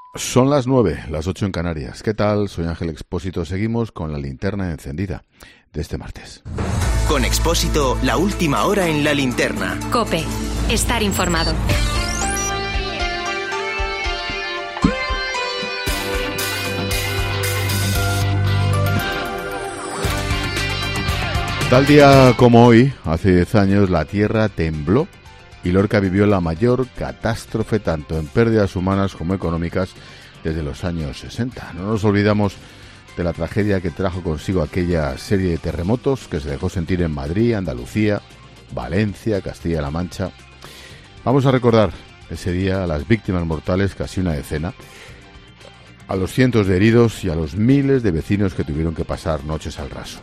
Son las 9, las 8 en Canarias. ¿Qué tal? Soy Ángel Expósito. Seguimos con la linterna encendida de este martes. Con Expósito, la última hora en la linterna. COPE. Estar informado. Tal día como hoy, hace 10 años, la Tierra tembló y Lorca vivió la mayor catástrofe tanto en pérdidas humanas como económicas desde los años 60. No nos olvidamos de la tragedia que trajo consigo aquella serie de terremotos que se dejó sentir en Madrid, Andalucía, Valencia, Castilla-La Mancha. Vamos a recordar ese día a las víctimas mortales, casi una decena, a los cientos de heridos y a los miles de vecinos que tuvieron que pasar noches al raso.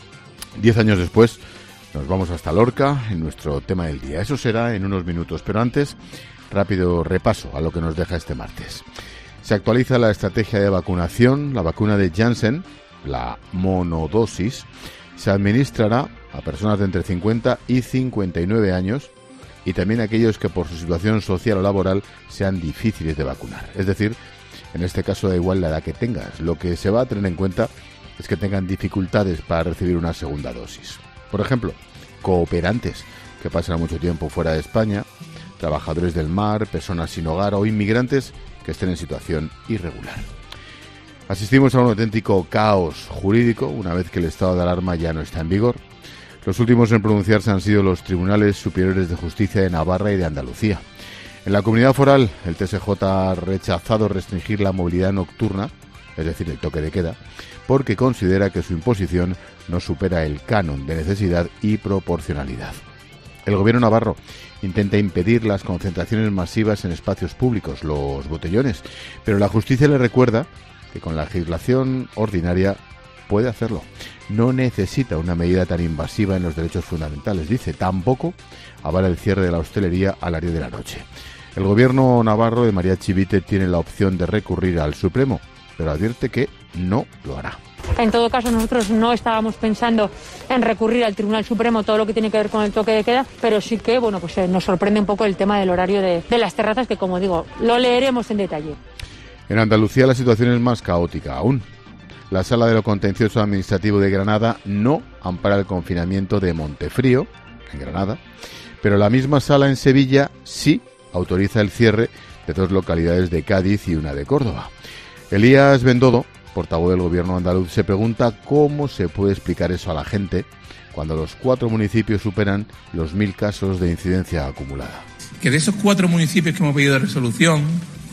10 años después nos vamos hasta Lorca en nuestro tema del día. Eso será en unos minutos, pero antes, rápido repaso a lo que nos deja este martes. Se actualiza la estrategia de vacunación. La vacuna de Janssen, la monodosis, se administrará a personas de entre 50 y 59 años y también a aquellos que por su situación social o laboral sean difíciles de vacunar. Es decir, en este caso da igual la edad que tengas. Lo que se va a tener en cuenta es que tengan dificultades para recibir una segunda dosis. Por ejemplo, cooperantes que pasan mucho tiempo fuera de España, trabajadores del mar, personas sin hogar o inmigrantes que estén en situación irregular. Asistimos a un auténtico caos jurídico una vez que el estado de alarma ya no está en vigor. Los últimos en pronunciarse han sido los Tribunales Superiores de Justicia de Navarra y de Andalucía. En la comunidad foral, el TSJ ha rechazado restringir la movilidad nocturna, es decir, el toque de queda, porque considera que su imposición no supera el canon de necesidad y proporcionalidad. El gobierno navarro intenta impedir las concentraciones masivas en espacios públicos, los botellones, pero la justicia le recuerda que con la legislación ordinaria puede hacerlo. No necesita una medida tan invasiva en los derechos fundamentales, dice. Tampoco avala el cierre de la hostelería al horario de la noche. El gobierno navarro de María Chivite tiene la opción de recurrir al Supremo, pero advierte que no lo hará. En todo caso, nosotros no estábamos pensando en recurrir al Tribunal Supremo todo lo que tiene que ver con el toque de queda, pero sí que nos sorprende un poco el tema del horario de las terrazas, que como digo, lo leeremos en detalle. En Andalucía la situación es más caótica aún. La Sala de lo Contencioso Administrativo de Granada no ampara el confinamiento de Montefrío, en Granada, pero la misma sala en Sevilla sí autoriza el cierre de 2 localidades de Cádiz y una de Córdoba. Elías Bendodo, portavoz del gobierno andaluz, se pregunta cómo se puede explicar eso a la gente cuando los 4 municipios superan los 1.000 casos de incidencia acumulada. Que de esos 4 municipios que hemos pedido de resolución,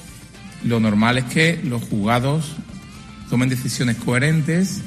lo normal es que los juzgados tomen decisiones coherentes,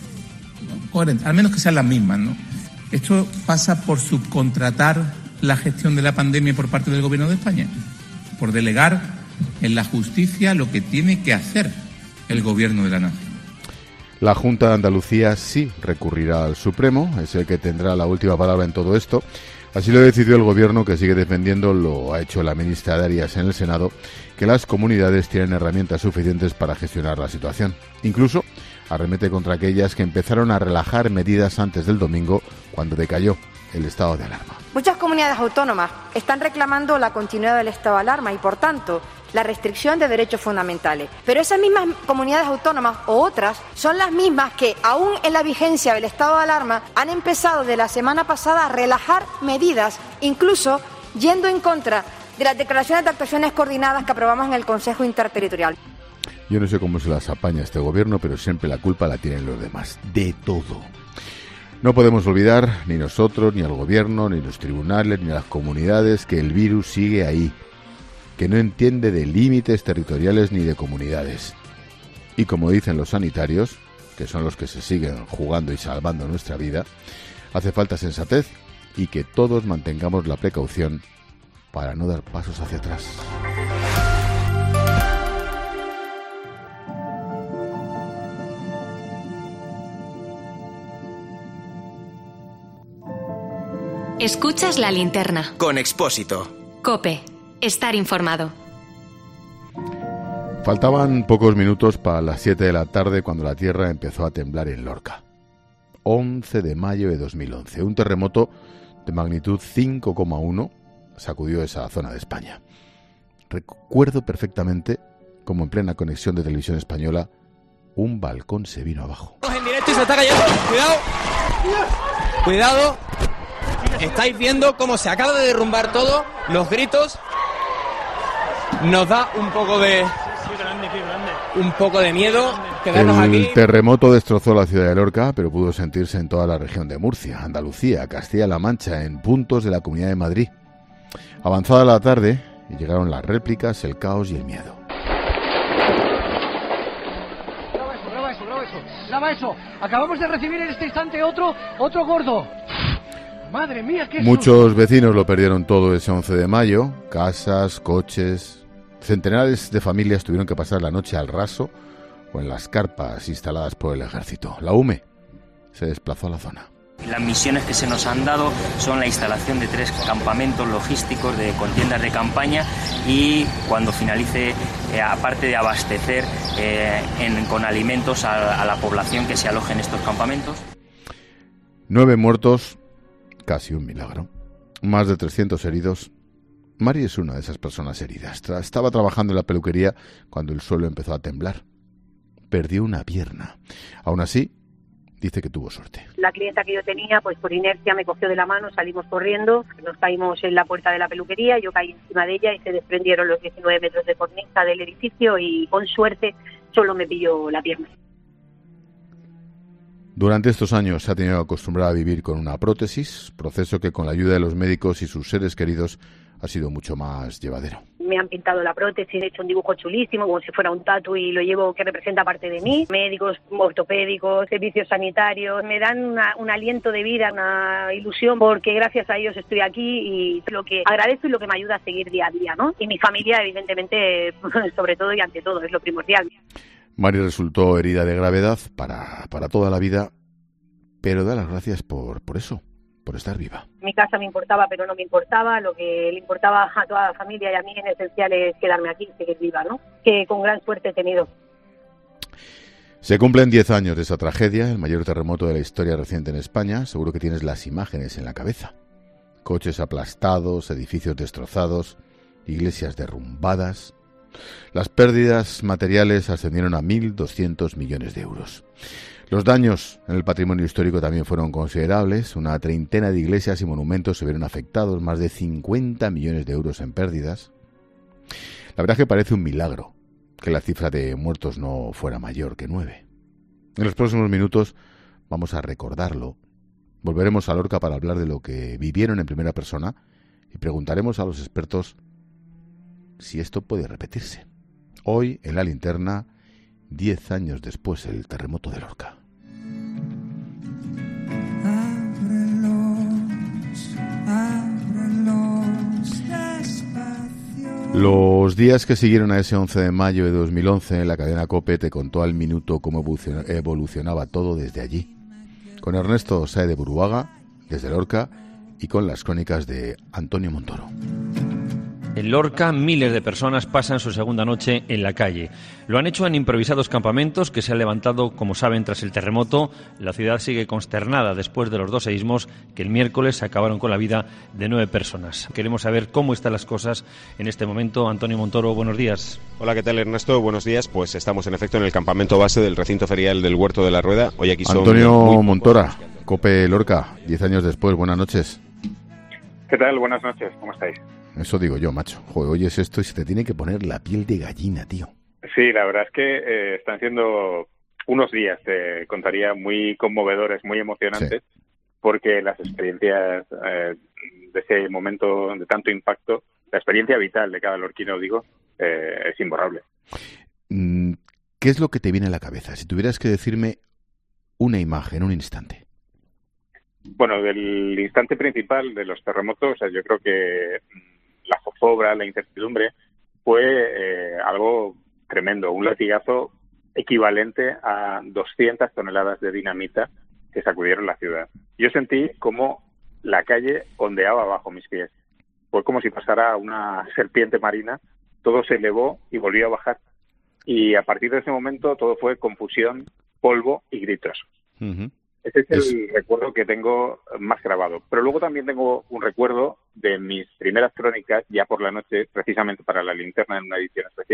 al menos que sean las mismas, ¿no? Esto pasa por subcontratar la gestión de la pandemia por parte del gobierno de España, por delegar en la justicia lo que tiene que hacer el gobierno de la nación. La Junta de Andalucía sí recurrirá al Supremo, es el que tendrá la última palabra en todo esto. Así lo decidió el gobierno, que sigue defendiendo, lo ha hecho la ministra de Arias en el Senado, que las comunidades tienen herramientas suficientes para gestionar la situación. Incluso arremete contra aquellas que empezaron a relajar medidas antes del domingo, cuando decayó el estado de alarma. Muchas comunidades autónomas están reclamando la continuidad del estado de alarma y, por tanto, la restricción de derechos fundamentales. Pero esas mismas comunidades autónomas o otras son las mismas que, aún en la vigencia del estado de alarma, han empezado de la semana pasada a relajar medidas, incluso yendo en contra de las declaraciones de actuaciones coordinadas que aprobamos en el Consejo Interterritorial. Yo no sé cómo se las apaña este gobierno, pero siempre la culpa la tienen los demás, de todo. No podemos olvidar, ni nosotros, ni al gobierno, ni los tribunales, ni las comunidades, que el virus sigue ahí, que no entiende de límites territoriales ni de comunidades. Y como dicen los sanitarios, que son los que se siguen jugando y salvando nuestra vida, hace falta sensatez y que todos mantengamos la precaución para no dar pasos hacia atrás. Escuchas la linterna. Con Expósito. COPE. Estar informado. Faltaban pocos minutos para las 7 de la tarde cuando la tierra empezó a temblar en Lorca. 11 de mayo de 2011. Un terremoto de magnitud 5,1 sacudió esa zona de España. Recuerdo perfectamente como en plena conexión de televisión española, un balcón se vino abajo. En directo y se está cayendo. Cuidado. Estáis viendo cómo se acaba de derrumbar todo. Los gritos. Nos da un poco de miedo quedarnos aquí. El terremoto destrozó la ciudad de Lorca, pero pudo sentirse en toda la región de Murcia, Andalucía, Castilla-La Mancha, en puntos de la Comunidad de Madrid. Avanzada la tarde, llegaron las réplicas, el caos y el miedo. Graba eso. Acabamos de recibir en este instante otro gordo. Madre mía, qué Muchos vecinos lo perdieron todo ese 11 de mayo. Casas, coches. Centenares de familias tuvieron que pasar la noche al raso o en las carpas instaladas por el ejército. La UME se desplazó a la zona. Las misiones que se nos han dado son la instalación de 3 campamentos logísticos de contiendas de campaña y cuando finalice, aparte de abastecer con alimentos a la población que se aloje en estos campamentos. 9 muertos, casi un milagro. Más de 300 heridos. Mari es una de esas personas heridas. Estaba trabajando en la peluquería cuando el suelo empezó a temblar. Perdió una pierna. Aún así, dice que tuvo suerte. La clienta que yo tenía, pues por inercia me cogió de la mano, salimos corriendo, nos caímos en la puerta de la peluquería, yo caí encima de ella y se desprendieron los 19 metros de cornisa del edificio y con suerte solo me pilló la pierna. Durante estos años se ha tenido que acostumbrar a vivir con una prótesis, proceso que con la ayuda de los médicos y sus seres queridos ha sido mucho más llevadero. Me han pintado la prótesis, he hecho un dibujo chulísimo, como si fuera un tatu y lo llevo que representa parte de mí. Médicos, ortopédicos, servicios sanitarios, me dan un aliento de vida, una ilusión, porque gracias a ellos estoy aquí y lo que agradezco y lo que me ayuda a seguir día a día, ¿no? Y mi familia, evidentemente, sobre todo y ante todo, es lo primordial. Mari resultó herida de gravedad para toda la vida, pero da las gracias por eso, por estar viva. Mi casa me importaba, pero no me importaba. Lo que le importaba a toda la familia y a mí en esencial es quedarme aquí, seguir viva, ¿no? Que con gran suerte he tenido. Se cumplen 10 años de esa tragedia, el mayor terremoto de la historia reciente en España. Seguro que tienes las imágenes en la cabeza. Coches aplastados, edificios destrozados, iglesias derrumbadas. Las pérdidas materiales ascendieron a 1.200 millones de euros. Los daños en el patrimonio histórico también fueron considerables. Una treintena de iglesias y monumentos se vieron afectados, más de 50 millones de euros en pérdidas. La verdad es que parece un milagro que la cifra de muertos no fuera mayor que 9. En los próximos minutos vamos a recordarlo. Volveremos a Lorca para hablar de lo que vivieron en primera persona y preguntaremos a los expertos si esto puede repetirse. Hoy, en La Linterna, 10 años después del terremoto de Lorca. Los días que siguieron a ese 11 de mayo de 2011, la cadena COPE te contó al minuto cómo evolucionaba todo desde allí. Con Ernesto Sáez de Buruaga, desde Lorca, y con las crónicas de Antonio Montoro. En Lorca, miles de personas pasan su segunda noche en la calle. Lo han hecho en improvisados campamentos que se han levantado, como saben, tras el terremoto. La ciudad sigue consternada después de los 2 seísmos que el miércoles acabaron con la vida de 9 personas. Queremos saber cómo están las cosas en este momento. Antonio Montoro, buenos días. Hola, ¿qué tal, Ernesto? Buenos días. Pues estamos en efecto en el campamento base del recinto ferial del Huerto de la Rueda. Hoy aquí son Antonio Montora, COPE Lorca, 10 años después. Buenas noches. ¿Qué tal? Buenas noches. ¿Cómo estáis? Eso digo yo, macho. Joder, oyes esto y se te tiene que poner la piel de gallina, tío. Sí, la verdad es que están siendo unos días, te contaría, muy conmovedores, muy emocionantes, sí, porque las experiencias de ese momento de tanto impacto, la experiencia vital de cada lorquino, digo, es imborrable. ¿Qué es lo que te viene a la cabeza? Si tuvieras que decirme una imagen, un instante. Bueno, del instante principal de los terremotos, yo creo que la zozobra, la incertidumbre, fue algo tremendo, un latigazo equivalente a 200 toneladas de dinamita que sacudieron la ciudad. Yo sentí como la calle ondeaba bajo mis pies. Fue como si pasara una serpiente marina, todo se elevó y volvió a bajar. Y a partir de ese momento todo fue confusión, polvo y gritos. Uh-huh. Ese es el recuerdo que tengo más grabado. Pero luego también tengo un recuerdo de mis primeras crónicas, ya por la noche, precisamente para La Linterna, en una edición especial,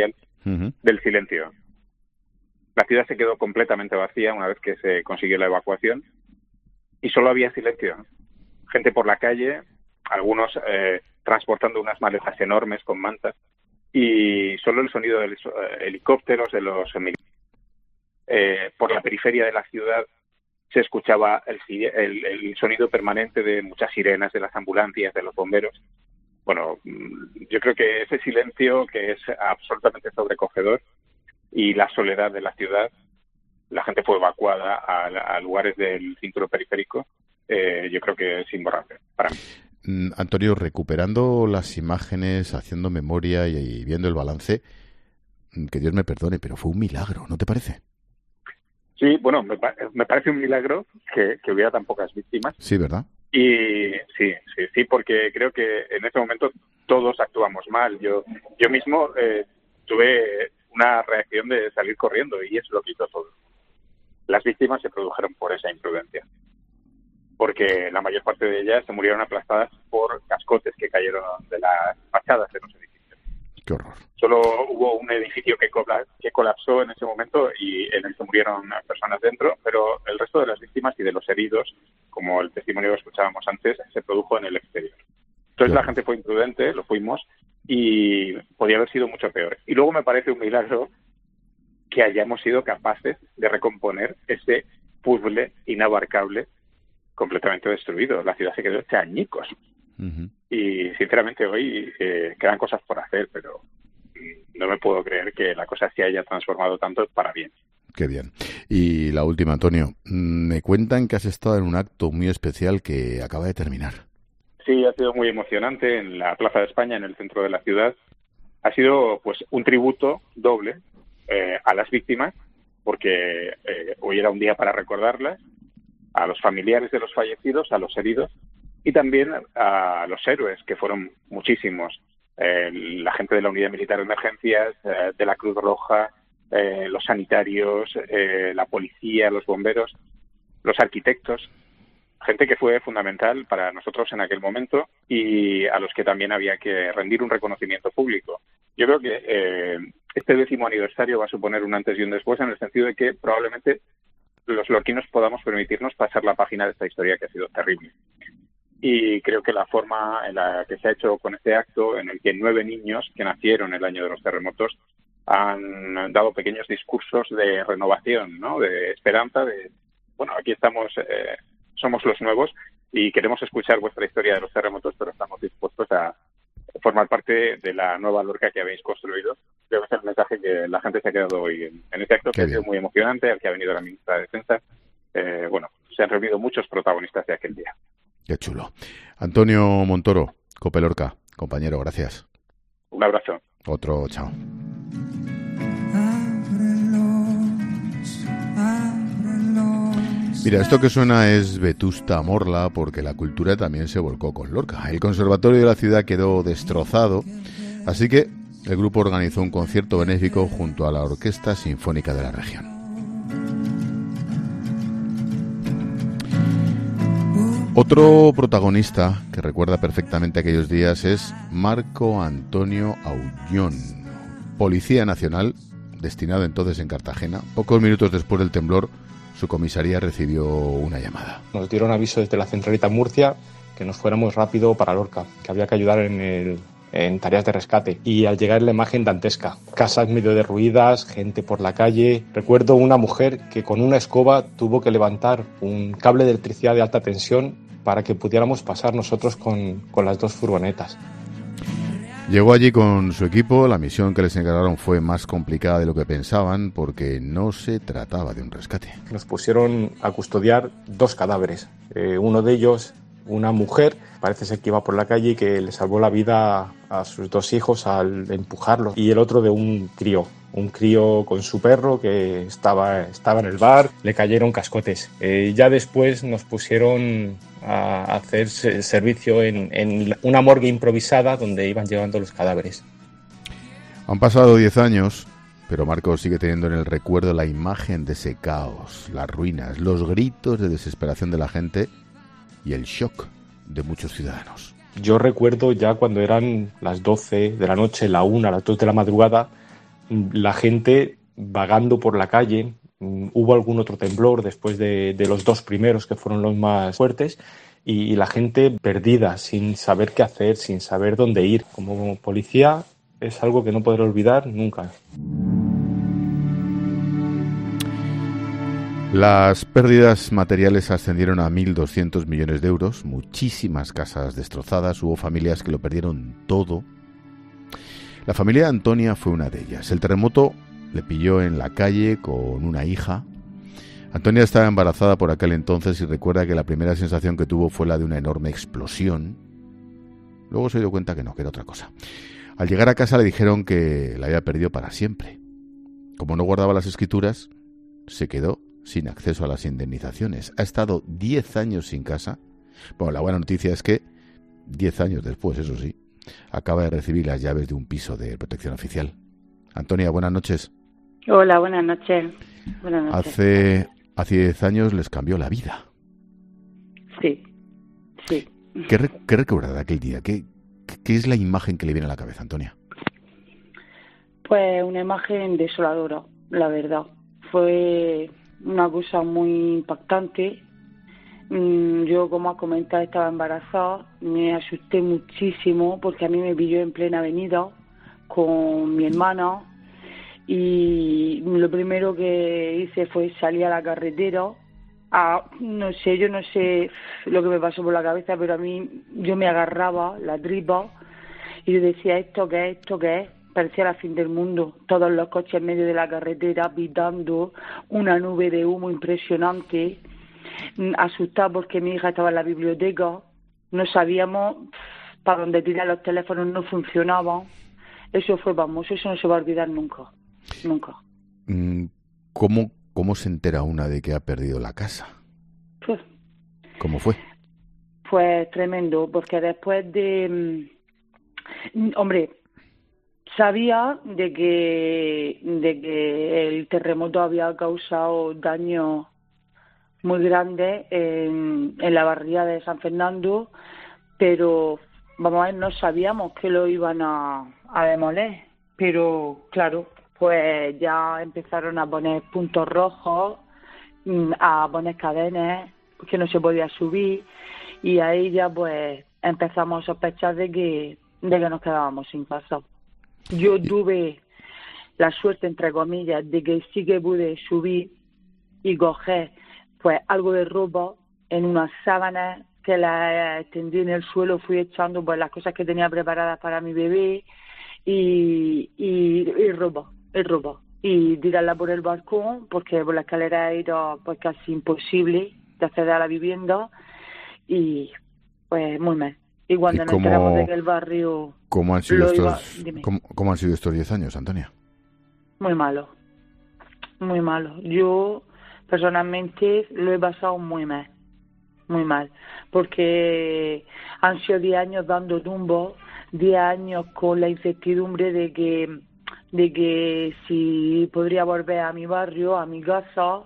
del silencio. La ciudad se quedó completamente vacía una vez que se consiguió la evacuación y solo había silencio. Gente por la calle, algunos transportando unas maletas enormes con mantas y solo el sonido de los helicópteros, de los militares. Por la periferia de la ciudad se escuchaba el sonido permanente de muchas sirenas de las ambulancias, de los bomberos. Bueno, yo creo que ese silencio, que es absolutamente sobrecogedor, y la soledad de la ciudad, la gente fue evacuada a lugares del cinturón periférico, yo creo que es imborrable para mí. Antonio, recuperando las imágenes, haciendo memoria y viendo el balance, que Dios me perdone, pero fue un milagro, ¿no te parece? Sí, bueno, me parece un milagro que hubiera tan pocas víctimas. Sí, ¿verdad? Y sí, porque creo que en ese momento todos actuamos mal. Yo mismo tuve una reacción de salir corriendo y eso lo quitó todo. Las víctimas se produjeron por esa imprudencia, porque la mayor parte de ellas se murieron aplastadas por cascotes que cayeron de las fachadas de los edificios. Qué horror. Solo hubo un edificio que colapsó en ese momento y en el que murieron personas dentro, pero el resto de las víctimas y de los heridos, como el testimonio que escuchábamos antes, se produjo en el exterior. Entonces la gente fue imprudente, lo fuimos, y podía haber sido mucho peor. Y luego me parece un milagro que hayamos sido capaces de recomponer ese puzzle inabarcable completamente destruido. La ciudad se quedó hecha añicos. Y sinceramente hoy quedan cosas por hacer, pero no me puedo creer que la cosa se haya transformado tanto para bien. Qué bien. Y la última, Antonio, me cuentan que has estado en un acto muy especial que acaba de terminar. Sí, ha sido muy emocionante en la Plaza de España, en el centro de la ciudad. Ha sido pues un tributo doble a las víctimas, porque hoy era un día para recordarlas, a los familiares de los fallecidos, a los heridos, y también a los héroes, que fueron muchísimos. La gente de la Unidad Militar de Emergencias, de la Cruz Roja, los sanitarios, la policía, los bomberos, los arquitectos, gente que fue fundamental para nosotros en aquel momento y a los que también había que rendir un reconocimiento público. Yo creo que este 10º aniversario va a suponer un antes y un después, en el sentido de que probablemente los lorquinos podamos permitirnos pasar la página de esta historia que ha sido terrible. Y creo que la forma en la que se ha hecho con este acto, en el que 9 niños que nacieron el año de los terremotos han dado pequeños discursos de renovación, ¿no? De esperanza, de, bueno, aquí estamos, somos los nuevos y queremos escuchar vuestra historia de los terremotos, pero estamos dispuestos a formar parte de la nueva Lorca que habéis construido. Creo que es el mensaje que la gente se ha quedado hoy en este acto, que ha sido muy emocionante, al que ha venido la ministra de Defensa. Bueno, se han reunido muchos protagonistas de aquel día. Qué chulo. Antonio Montoro, COPE Lorca, compañero, gracias. Un abrazo. Otro, chao. Mira, esto que suena es Vetusta Morla, porque la cultura también se volcó con Lorca. El conservatorio de la ciudad quedó destrozado, así que el grupo organizó un concierto benéfico junto a la Orquesta Sinfónica de la región. Otro protagonista que recuerda perfectamente aquellos días es Marco Antonio Aullón, policía nacional, destinado entonces en Cartagena. Pocos minutos después del temblor, su comisaría recibió una llamada. Nos dieron aviso desde la centralita en Murcia que nos fuéramos rápido para Lorca, que había que ayudar en tareas de rescate. Y al llegar la imagen dantesca, casas medio derruidas, gente por la calle. Recuerdo una mujer que con una escoba tuvo que levantar un cable de electricidad de alta tensión para que pudiéramos pasar nosotros con las 2 furgonetas. Llegó allí con su equipo. La misión que les encargaron fue más complicada de lo que pensaban, porque no se trataba de un rescate. Nos pusieron a custodiar 2 cadáveres. Uno de ellos, una mujer, parece ser que iba por la calle y que le salvó la vida a sus 2 hijos al empujarlos. Y el otro de un crío con su perro que estaba en el bar, le cayeron cascotes. Ya después nos pusieron a hacer servicio en una morgue improvisada donde iban llevando los cadáveres. Han pasado 10 años, pero Marcos sigue teniendo en el recuerdo la imagen de ese caos, las ruinas, los gritos de desesperación de la gente y el shock de muchos ciudadanos. Yo recuerdo ya cuando eran las 12 de la noche, la 1, las 2 de la madrugada, la gente vagando por la calle. Hubo algún otro temblor después de los 2 primeros, que fueron los más fuertes, y la gente perdida, sin saber qué hacer, sin saber dónde ir. Como policía es algo que no podré olvidar nunca. Las pérdidas materiales ascendieron a 1.200 millones de euros, muchísimas casas destrozadas, hubo familias que lo perdieron todo. La familia de Antonia fue una de ellas. El terremoto le pilló en la calle con una hija. Antonia estaba embarazada por aquel entonces y recuerda que la primera sensación que tuvo fue la de una enorme explosión. Luego se dio cuenta que no, que era otra cosa. Al llegar a casa le dijeron que la había perdido para siempre. Como no guardaba las escrituras, se quedó sin acceso a las indemnizaciones. Ha estado 10 años sin casa. Bueno, la buena noticia es que 10 años después, eso sí, acaba de recibir las llaves de un piso de protección oficial. Antonia, buenas noches. Hola, buenas noches. Buenas noches. Hace 10 años les cambió la vida. Sí. ¿Qué recuerda de aquel día? ¿Qué es la imagen que le viene a la cabeza, Antonia? Pues una imagen desoladora, la verdad. Fue una cosa muy impactante. Yo, como has comentado, estaba embarazada. Me asusté muchísimo porque a mí me pilló en plena avenida con mi hermana. Y lo primero que hice fue salir a la carretera. Yo no sé lo que me pasó por la cabeza, pero a mí yo me agarraba la tripa y yo decía, ¿esto qué es? ¿Esto qué es? Parecía el fin del mundo. Todos los coches en medio de la carretera pitando, una nube de humo impresionante, asustada porque mi hija estaba en la biblioteca, no sabíamos para dónde tirar los teléfonos, no funcionaban. Eso fue famoso, eso no se va a olvidar nunca. ¿Cómo se entera una de que ha perdido la casa? ¿Cómo fue? Pues tremendo, porque después de... sabía de que el terremoto había causado daños muy grandes en la barriada de San Fernando, pero no sabíamos que lo iban a demoler. Pero claro, pues ya empezaron a poner puntos rojos, a poner cadenas que no se podía subir, y ahí ya pues empezamos a sospechar de que nos quedábamos sin casa. Yo tuve la suerte, entre comillas, de que sí que pude subir y coger pues algo de ropa en unas sábanas que la extendí en el suelo, fui echando pues las cosas que tenía preparadas para mi bebé y ropa, y tirarla por el balcón porque por la escalera era pues casi imposible de acceder a la vivienda, y pues muy mal. Y cuando nos enteramos de que el barrio... ¿Cómo han sido estos 10 años, Antonia? Muy malo. Yo, personalmente, lo he pasado muy mal. Porque han sido 10 años dando tumbos, 10 años con la incertidumbre de que si podría volver a mi barrio, a mi casa,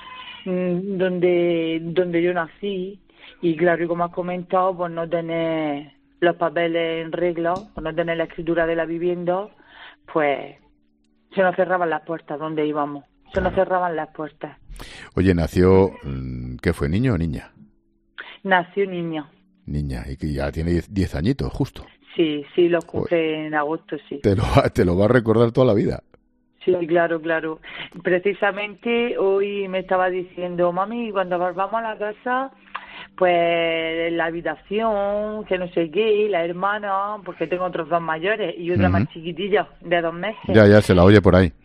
donde yo nací. Y claro, y como has comentado, pues no tener los papeles en regla, pues no tener la escritura de la vivienda, pues se nos cerraban las puertas donde íbamos. Se nos cerraban las puertas. Oye, nació, ¿qué fue, niño o niña? Nació niña. Niña, y que ya tiene 10 añitos, justo. Sí, los cumple en agosto, sí. Te lo va a recordar toda la vida. Sí, claro. Precisamente hoy me estaba diciendo, mami, cuando volvamos a la casa, pues la habitación, que no sé qué, la hermana, porque tengo otros 2 mayores y otra más chiquitilla, de 2 meses. Ya se la oye por ahí.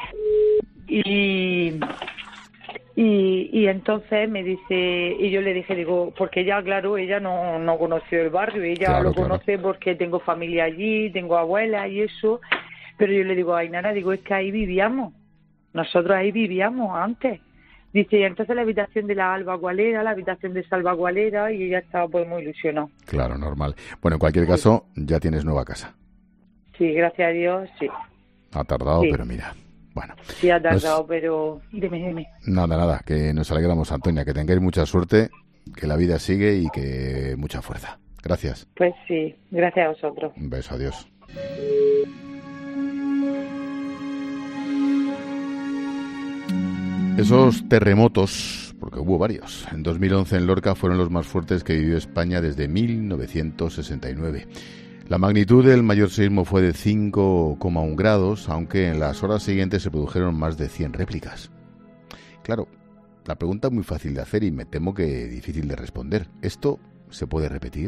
Y entonces me dice, y yo le dije, digo, porque ella, claro, ella no conoció el barrio, ella lo conoce porque tengo familia allí, tengo abuela y eso, pero yo le digo, ay, nana, digo, es que ahí vivíamos, nosotros ahí vivíamos antes. Dice, y entonces la habitación de la Alba, ¿cuál era? La habitación de Salva, ¿cuál era? Y ella estaba pues muy ilusionada. Claro, normal. Bueno, en cualquier caso, ya tienes nueva casa. Sí, gracias a Dios, sí. Ha tardado, pero mira, bueno. Sí, ha tardado, pero... Dime. Nada, que nos alegramos, Antonia, que tengáis mucha suerte, que la vida sigue y que mucha fuerza. Gracias. Pues sí, gracias a vosotros. Un beso, adiós. Esos terremotos, porque hubo varios, en 2011 en Lorca fueron los más fuertes que vivió España desde 1969. La magnitud del mayor sismo fue de 5,1 grados, aunque en las horas siguientes se produjeron más de 100 réplicas. Claro, la pregunta es muy fácil de hacer y me temo que difícil de responder. ¿Esto se puede repetir?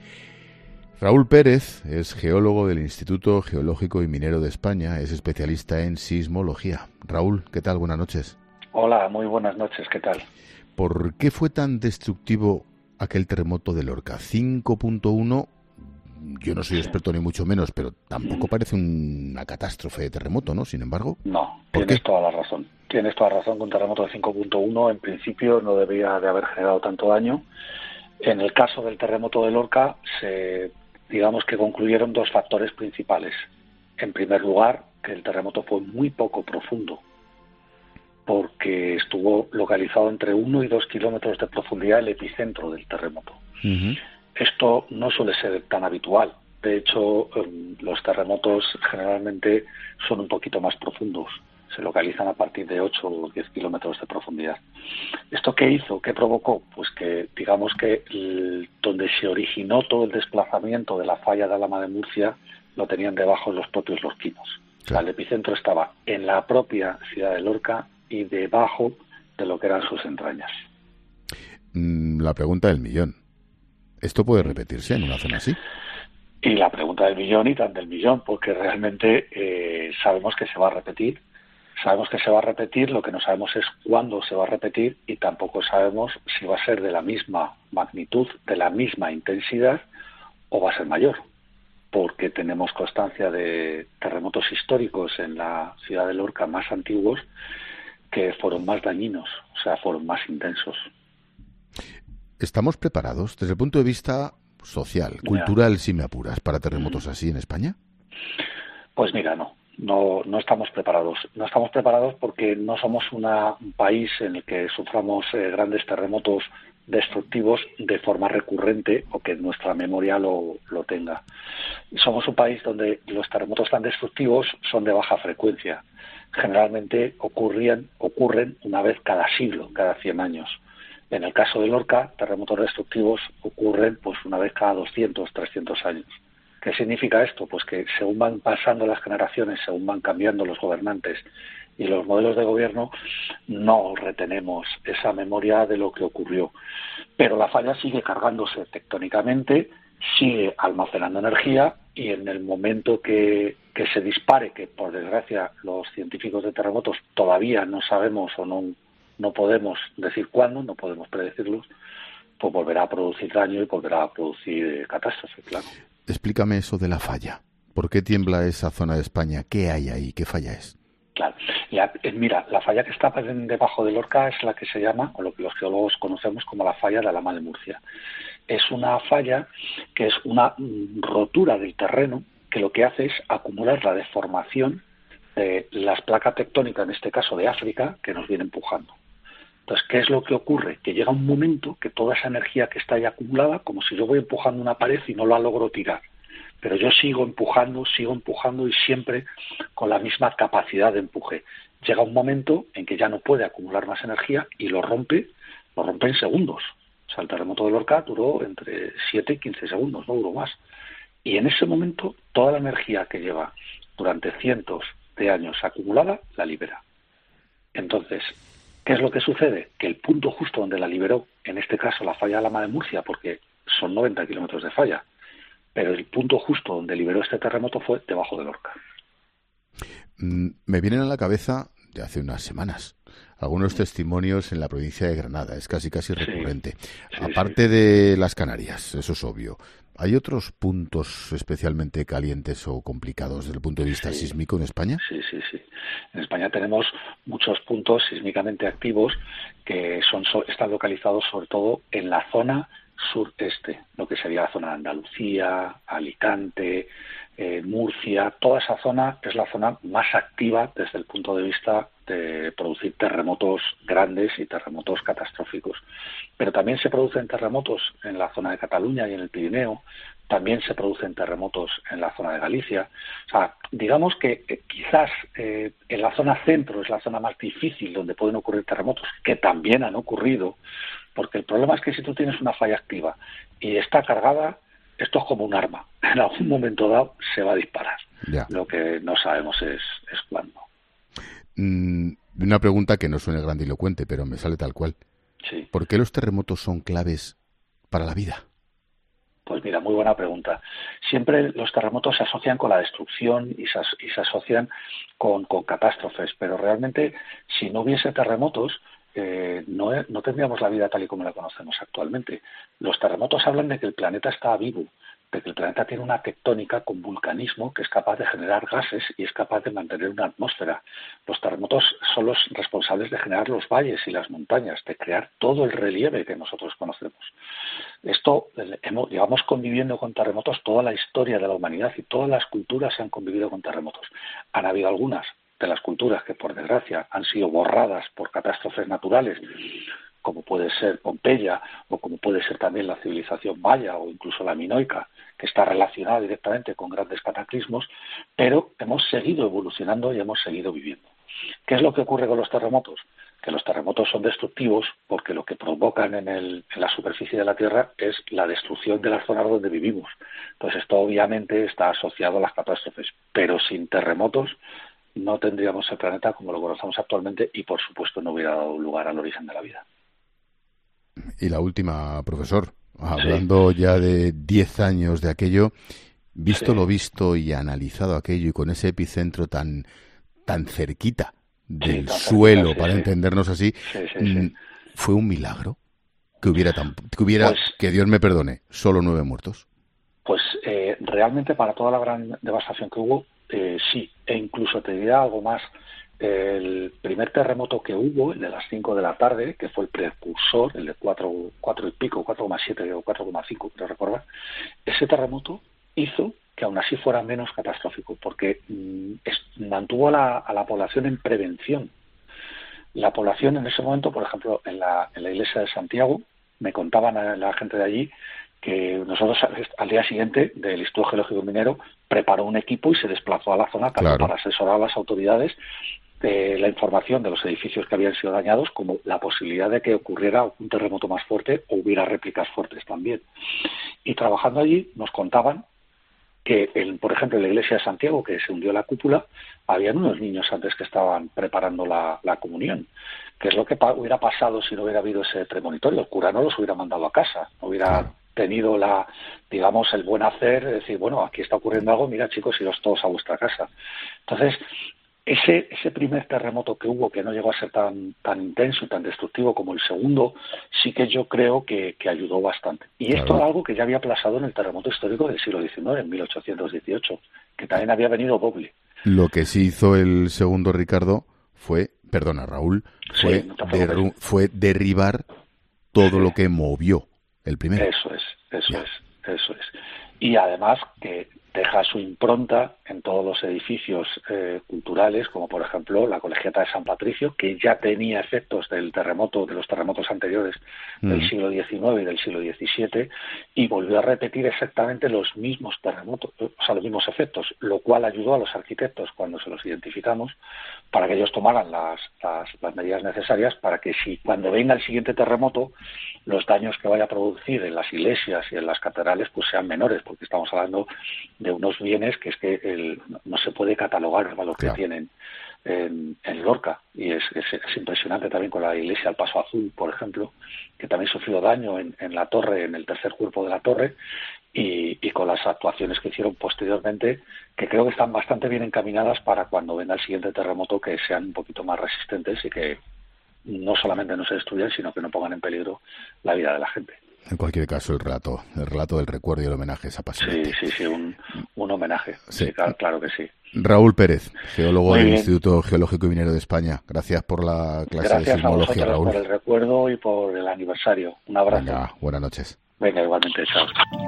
Raúl Pérez es geólogo del Instituto Geológico y Minero de España, es especialista en sismología. Raúl, ¿qué tal? Buenas noches. Hola, muy buenas noches, ¿qué tal? ¿Por qué fue tan destructivo aquel terremoto de Lorca? 5.1, yo no soy experto ni mucho menos, pero tampoco parece una catástrofe de terremoto, ¿no? Sin embargo. No, tienes toda la razón. Tienes toda la razón que un terremoto de 5.1 en principio no debería de haber generado tanto daño. En el caso del terremoto de Lorca, digamos que concluyeron dos factores principales. En primer lugar, que el terremoto fue muy poco profundo, porque estuvo localizado entre 1 y 2 kilómetros de profundidad el epicentro del terremoto. Uh-huh. Esto no suele ser tan habitual. De hecho, los terremotos generalmente son un poquito más profundos. Se localizan a partir de 8 o 10 kilómetros de profundidad. ¿Esto qué hizo? ¿Qué provocó? Pues que, digamos que donde se originó todo el desplazamiento de la falla de Alhama de Murcia lo tenían debajo los propios lorquinos. Claro. O sea, el epicentro estaba en la propia ciudad de Lorca y debajo de lo que eran sus entrañas. La pregunta del millón. ¿Esto puede repetirse en una zona así? Y la pregunta del millón y tan del millón, porque realmente sabemos que se va a repetir. Sabemos que se va a repetir, lo que no sabemos es cuándo se va a repetir y tampoco sabemos si va a ser de la misma magnitud, de la misma intensidad o va a ser mayor, porque tenemos constancia de terremotos históricos en la ciudad de Lorca más antiguos que fueron más dañinos, o sea, fueron más intensos. ¿Estamos preparados desde el punto de vista social, cultural, si me apuras, para terremotos así en España? Pues mira, no estamos preparados. No estamos preparados porque no somos un país en el que suframos grandes terremotos destructivos de forma recurrente o que nuestra memoria lo tenga. Somos un país donde los terremotos tan destructivos son de baja frecuencia. Generalmente ocurren una vez cada siglo, cada 100 años. En el caso de Lorca, terremotos destructivos ocurren pues una vez cada 200, 300 años. ¿Qué significa esto? Pues que según van pasando las generaciones, según van cambiando los gobernantes y los modelos de gobierno, no retenemos esa memoria de lo que ocurrió. Pero la falla sigue cargándose tectónicamente, sigue almacenando energía y en el momento que se dispare, que por desgracia los científicos de terremotos todavía no sabemos o no podemos decir cuándo, no podemos predecirlos, pues volverá a producir daño y volverá a producir catástrofe, claro. Explícame eso de la falla. ¿Por qué tiembla esa zona de España? ¿Qué hay ahí? ¿Qué falla es? Claro. Mira, la falla que está debajo de Lorca es la que se llama, o lo que los geólogos conocemos como la falla de Alhama de Murcia. Es una falla que es una rotura del terreno que lo que hace es acumular la deformación de las placas tectónicas, en este caso de África, que nos viene empujando. Entonces, ¿qué es lo que ocurre? Que llega un momento que toda esa energía que está ahí acumulada, como si yo voy empujando una pared y no la logro tirar, pero yo sigo empujando y siempre con la misma capacidad de empuje. Llega un momento en que ya no puede acumular más energía y lo rompe en segundos. O sea, el terremoto de Lorca duró entre 7 y 15 segundos, no duró más. Y en ese momento, toda la energía que lleva durante cientos de años acumulada, la libera. Entonces, ¿qué es lo que sucede? Que el punto justo donde la liberó, en este caso la falla de Alhama de Murcia, porque son 90 kilómetros de falla, pero el punto justo donde liberó este terremoto fue debajo de Lorca. Me vienen a la cabeza de hace unas semanas algunos testimonios en la provincia de Granada, es casi recurrente. Aparte de las Canarias, eso es obvio. ¿Hay otros puntos especialmente calientes o complicados desde el punto de vista sísmico en España? Sí. En España tenemos muchos puntos sísmicamente activos que están localizados sobre todo en la zona sureste, lo que sería la zona de Andalucía, Alicante, Murcia. Toda esa zona es la zona más activa desde el punto de vista de producir terremotos grandes y terremotos catastróficos. Pero también se producen terremotos en la zona de Cataluña y en el Pirineo, también se producen terremotos en la zona de Galicia. O sea, digamos que quizás en la zona centro es la zona más difícil donde pueden ocurrir terremotos, que también han ocurrido, porque el problema es que si tú tienes una falla activa y está cargada, esto es como un arma. En algún momento dado se va a disparar. Ya. Lo que no sabemos es cuándo. Una pregunta que no suena grandilocuente, pero me sale tal cual. Sí. ¿Por qué los terremotos son claves para la vida? Pues mira, muy buena pregunta. Siempre los terremotos se asocian con la destrucción y se asocian con catástrofes, pero realmente si no hubiese terremotos no tendríamos la vida tal y como la conocemos actualmente. Los terremotos hablan de que el planeta está vivo, de que el planeta tiene una tectónica con vulcanismo que es capaz de generar gases y es capaz de mantener una atmósfera. Los terremotos son los responsables de generar los valles y las montañas, de crear todo el relieve que nosotros conocemos. Esto, llevamos conviviendo con terremotos toda la historia de la humanidad y todas las culturas han convivido con terremotos. Han habido algunas de las culturas que, por desgracia, han sido borradas por catástrofes naturales, como puede ser Pompeya o como puede ser también la civilización maya o incluso la minoica, que está relacionada directamente con grandes cataclismos, pero hemos seguido evolucionando y hemos seguido viviendo. ¿Qué es lo que ocurre con los terremotos? Que los terremotos son destructivos porque lo que provocan en la superficie de la Tierra es la destrucción de las zonas donde vivimos. Entonces esto obviamente está asociado a las catástrofes, pero sin terremotos no tendríamos el planeta como lo conocemos actualmente y por supuesto no hubiera dado lugar al origen de la vida. Y la última, profesor, hablando ya de 10 años de aquello, visto lo visto y analizado aquello y con ese epicentro tan cerquita del suelo, para entendernos así, ¿fue un milagro que hubiera, que Dios me perdone, solo 9 muertos? Pues realmente para toda la gran devastación que hubo, sí, e incluso te diré algo más. El primer terremoto que hubo, el de las 5 de la tarde, que fue el precursor, el de 4 y pico, 4,7 o 4,5, creo recordar, ese terremoto hizo que aún así fuera menos catastrófico, porque mantuvo a la población en prevención. La población en ese momento, por ejemplo, en la iglesia de Santiago, me contaban a la gente de allí que nosotros al día siguiente del Instituto Geológico Minero preparó un equipo y se desplazó a la zona tanto para asesorar a las autoridades de la información de los edificios que habían sido dañados como la posibilidad de que ocurriera un terremoto más fuerte o hubiera réplicas fuertes también. Y trabajando allí nos contaban que, por ejemplo, en la iglesia de Santiago, que se hundió la cúpula, habían unos niños antes que estaban preparando la comunión. ¿Qué es lo que hubiera pasado si no hubiera habido ese premonitorio? El cura no los hubiera mandado a casa, no hubiera tenido el buen hacer de decir, bueno, aquí está ocurriendo algo, mira chicos, iros todos a vuestra casa. Entonces, ese primer terremoto que hubo, que no llegó a ser tan intenso y tan destructivo como el segundo, sí que yo creo que ayudó bastante. Y esto era algo que ya había pasado en el terremoto histórico del siglo XIX, en 1818, que también había venido doble. Lo que sí hizo el segundo, Ricardo, Raúl, fue derribar todo lo que movió el primero. Eso es. Y además que deja su impronta en todos los edificios culturales, como por ejemplo la Colegiata de San Patricio, que ya tenía efectos de los terremotos anteriores del siglo XIX y del siglo XVII, y volvió a repetir exactamente los mismos terremotos, los mismos efectos, lo cual ayudó a los arquitectos cuando se los identificamos para que ellos tomaran las medidas necesarias para que cuando venga el siguiente terremoto, los daños que vaya a producir en las iglesias y en las catedrales pues sean menores, porque estamos hablando de unos bienes que es que no se puede catalogar el valor que tienen en Lorca, y es impresionante también con la iglesia del Paso Azul, por ejemplo, que también sufrió daño en la torre, en el tercer cuerpo de la torre, y con las actuaciones que hicieron posteriormente, que creo que están bastante bien encaminadas para cuando venga el siguiente terremoto que sean un poquito más resistentes y que no solamente no se destruyan, sino que no pongan en peligro la vida de la gente. En cualquier caso, el relato del recuerdo y el homenaje es apasionante. Sí, un homenaje. Sí, claro que sí. Raúl Pérez, geólogo del Instituto Geológico y Minero de España. Gracias por la clase de sismología, Raúl. Gracias por el recuerdo y por el aniversario. Un abrazo. Venga, buenas noches. Venga, igualmente, chao.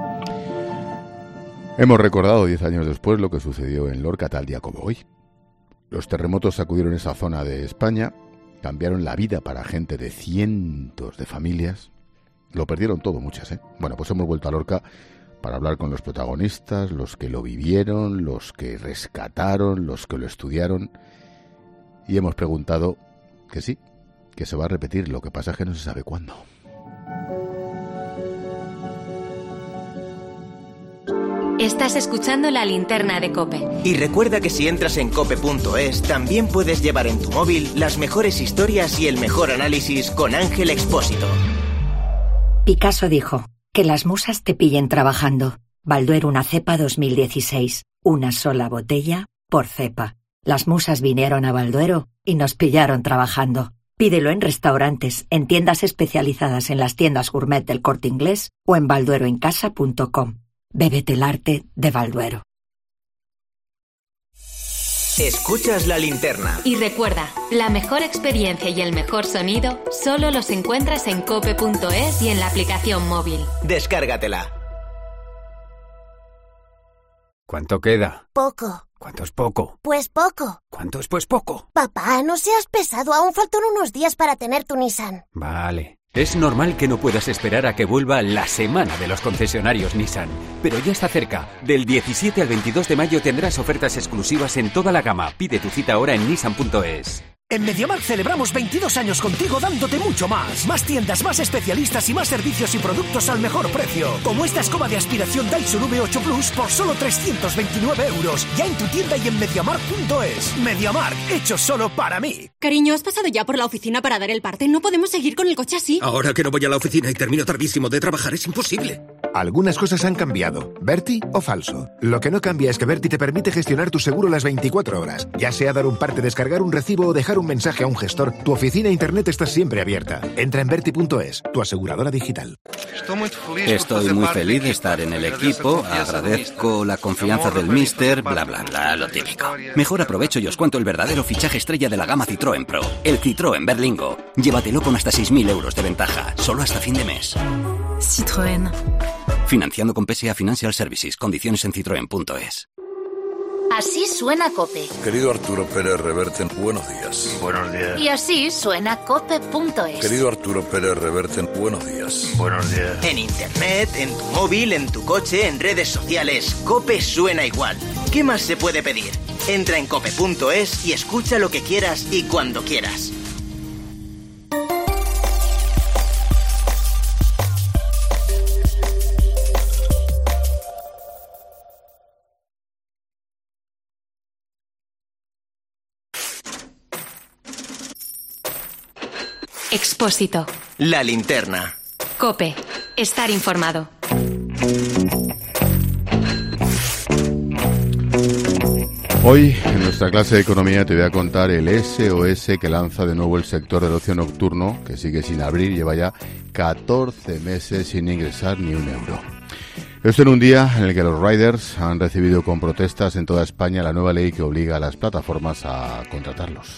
Hemos recordado 10 años después lo que sucedió en Lorca tal día como hoy. Los terremotos sacudieron esa zona de España, cambiaron la vida para gente de cientos de familias. Lo perdieron todo, muchas, ¿eh? Bueno, pues hemos vuelto a Lorca para hablar con los protagonistas, los que lo vivieron, los que rescataron, los que lo estudiaron. Y hemos preguntado que sí, que se va a repetir, lo que pasa es que no se sabe cuándo. Estás escuchando La Linterna de COPE. Y recuerda que si entras en cope.es, también puedes llevar en tu móvil las mejores historias y el mejor análisis con Ángel Expósito. Picasso dijo, que las musas te pillen trabajando. Balduero una cepa 2016. Una sola botella por cepa. Las musas vinieron a Balduero y nos pillaron trabajando. Pídelo en restaurantes, en tiendas especializadas en las tiendas gourmet del Corte Inglés o en baldueroencasa.com. Bébete el arte de Balduero. Escuchas La Linterna. Y recuerda, la mejor experiencia y el mejor sonido solo los encuentras en cope.es y en la aplicación móvil. Descárgatela. ¿Cuánto queda? Poco. ¿Cuánto es poco? Pues poco. ¿Cuánto es pues poco? Papá, no seas pesado, aún faltan unos días para tener tu Nissan. Vale. Es normal que no puedas esperar a que vuelva la semana de los concesionarios Nissan, pero ya está cerca. Del 17 al 22 de mayo tendrás ofertas exclusivas en toda la gama. Pide tu cita ahora en nissan.es. En MediaMarkt celebramos 22 años contigo dándote mucho más. Más tiendas, más especialistas y más servicios y productos al mejor precio. Como esta escoba de aspiración Dyson V8 Plus por solo 329 €. Ya en tu tienda y en MediaMarkt.es. MediaMarkt, hecho solo para mí. Cariño, ¿has pasado ya por la oficina para dar el parte? No podemos seguir con el coche así. Ahora que no voy a la oficina y termino tardísimo de trabajar, es imposible. Algunas cosas han cambiado. ¿Berti o falso? Lo que no cambia es que Berti te permite gestionar tu seguro las 24 horas. Ya sea dar un parte, descargar un recibo o dejar un mensaje a un gestor, tu oficina internet está siempre abierta. Entra en Berti.es, tu aseguradora digital. Estoy muy feliz de estar en el equipo, agradezco la confianza del míster, bla bla bla, lo típico. Mejor aprovecho y os cuento el verdadero fichaje estrella de la gama Citroën Pro, el Citroën Berlingo. Llévatelo con hasta 6.000 € de ventaja, solo hasta fin de mes. Citroën. Financiando con PSA Financial Services, condiciones en citroen.es. Así suena COPE. Querido Arturo Pérez Reverte, buenos días. Buenos días. Y así suena COPE.es. Querido Arturo Pérez Reverte, buenos días. Buenos días. En internet, en tu móvil, en tu coche, en redes sociales, COPE suena igual. ¿Qué más se puede pedir? Entra en cope.es y escucha lo que quieras y cuando quieras. Expósito. La Linterna. COPE. Estar informado. Hoy, en nuestra clase de economía, te voy a contar el SOS que lanza de nuevo el sector del ocio nocturno, que sigue sin abrir, lleva ya 14 meses sin ingresar ni un euro. Esto en un día en el que los riders han recibido con protestas en toda España la nueva ley que obliga a las plataformas a contratarlos.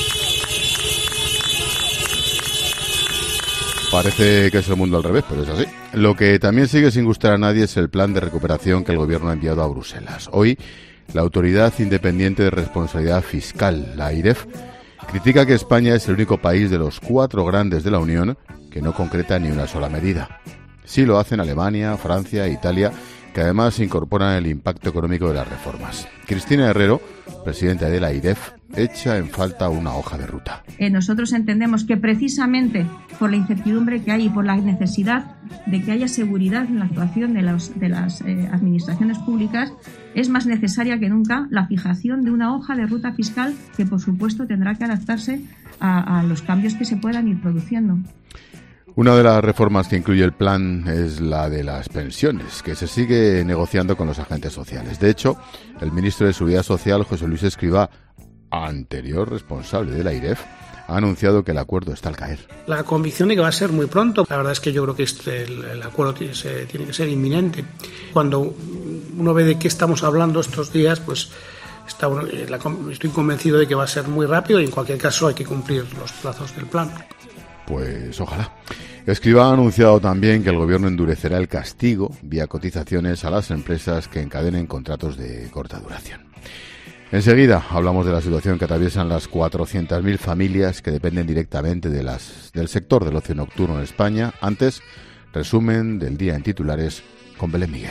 Parece que es el mundo al revés, pero es así. Lo que también sigue sin gustar a nadie es el plan de recuperación que el gobierno ha enviado a Bruselas. Hoy, la Autoridad Independiente de Responsabilidad Fiscal, la AIREF, critica que España es el único país de los 4 grandes de la Unión que no concreta ni una sola medida. Sí lo hacen Alemania, Francia e Italia, que además incorporan el impacto económico de las reformas. Cristina Herrero, presidenta de la AIREF, echa en falta una hoja de ruta. Nosotros entendemos que precisamente por la incertidumbre que hay y por la necesidad de que haya seguridad en la actuación de las administraciones públicas, es más necesaria que nunca la fijación de una hoja de ruta fiscal que, por supuesto, tendrá que adaptarse a los cambios que se puedan ir produciendo. Una de las reformas que incluye el plan es la de las pensiones, que se sigue negociando con los agentes sociales. De hecho, el ministro de Seguridad Social, José Luis Escrivá, anterior responsable de la AIREF, ha anunciado que el acuerdo está al caer. La convicción de que va a ser muy pronto. La verdad es que yo creo que el acuerdo tiene que ser inminente. Cuando uno ve de qué estamos hablando estos días, pues estoy convencido de que va a ser muy rápido y en cualquier caso hay que cumplir los plazos del plan. Pues ojalá. Escrivá ha anunciado también que el gobierno endurecerá el castigo vía cotizaciones a las empresas que encadenen contratos de corta duración. Enseguida hablamos de la situación que atraviesan las 400.000 familias que dependen directamente del sector del ocio nocturno en España. Antes, resumen del día en titulares con Belén Miguel.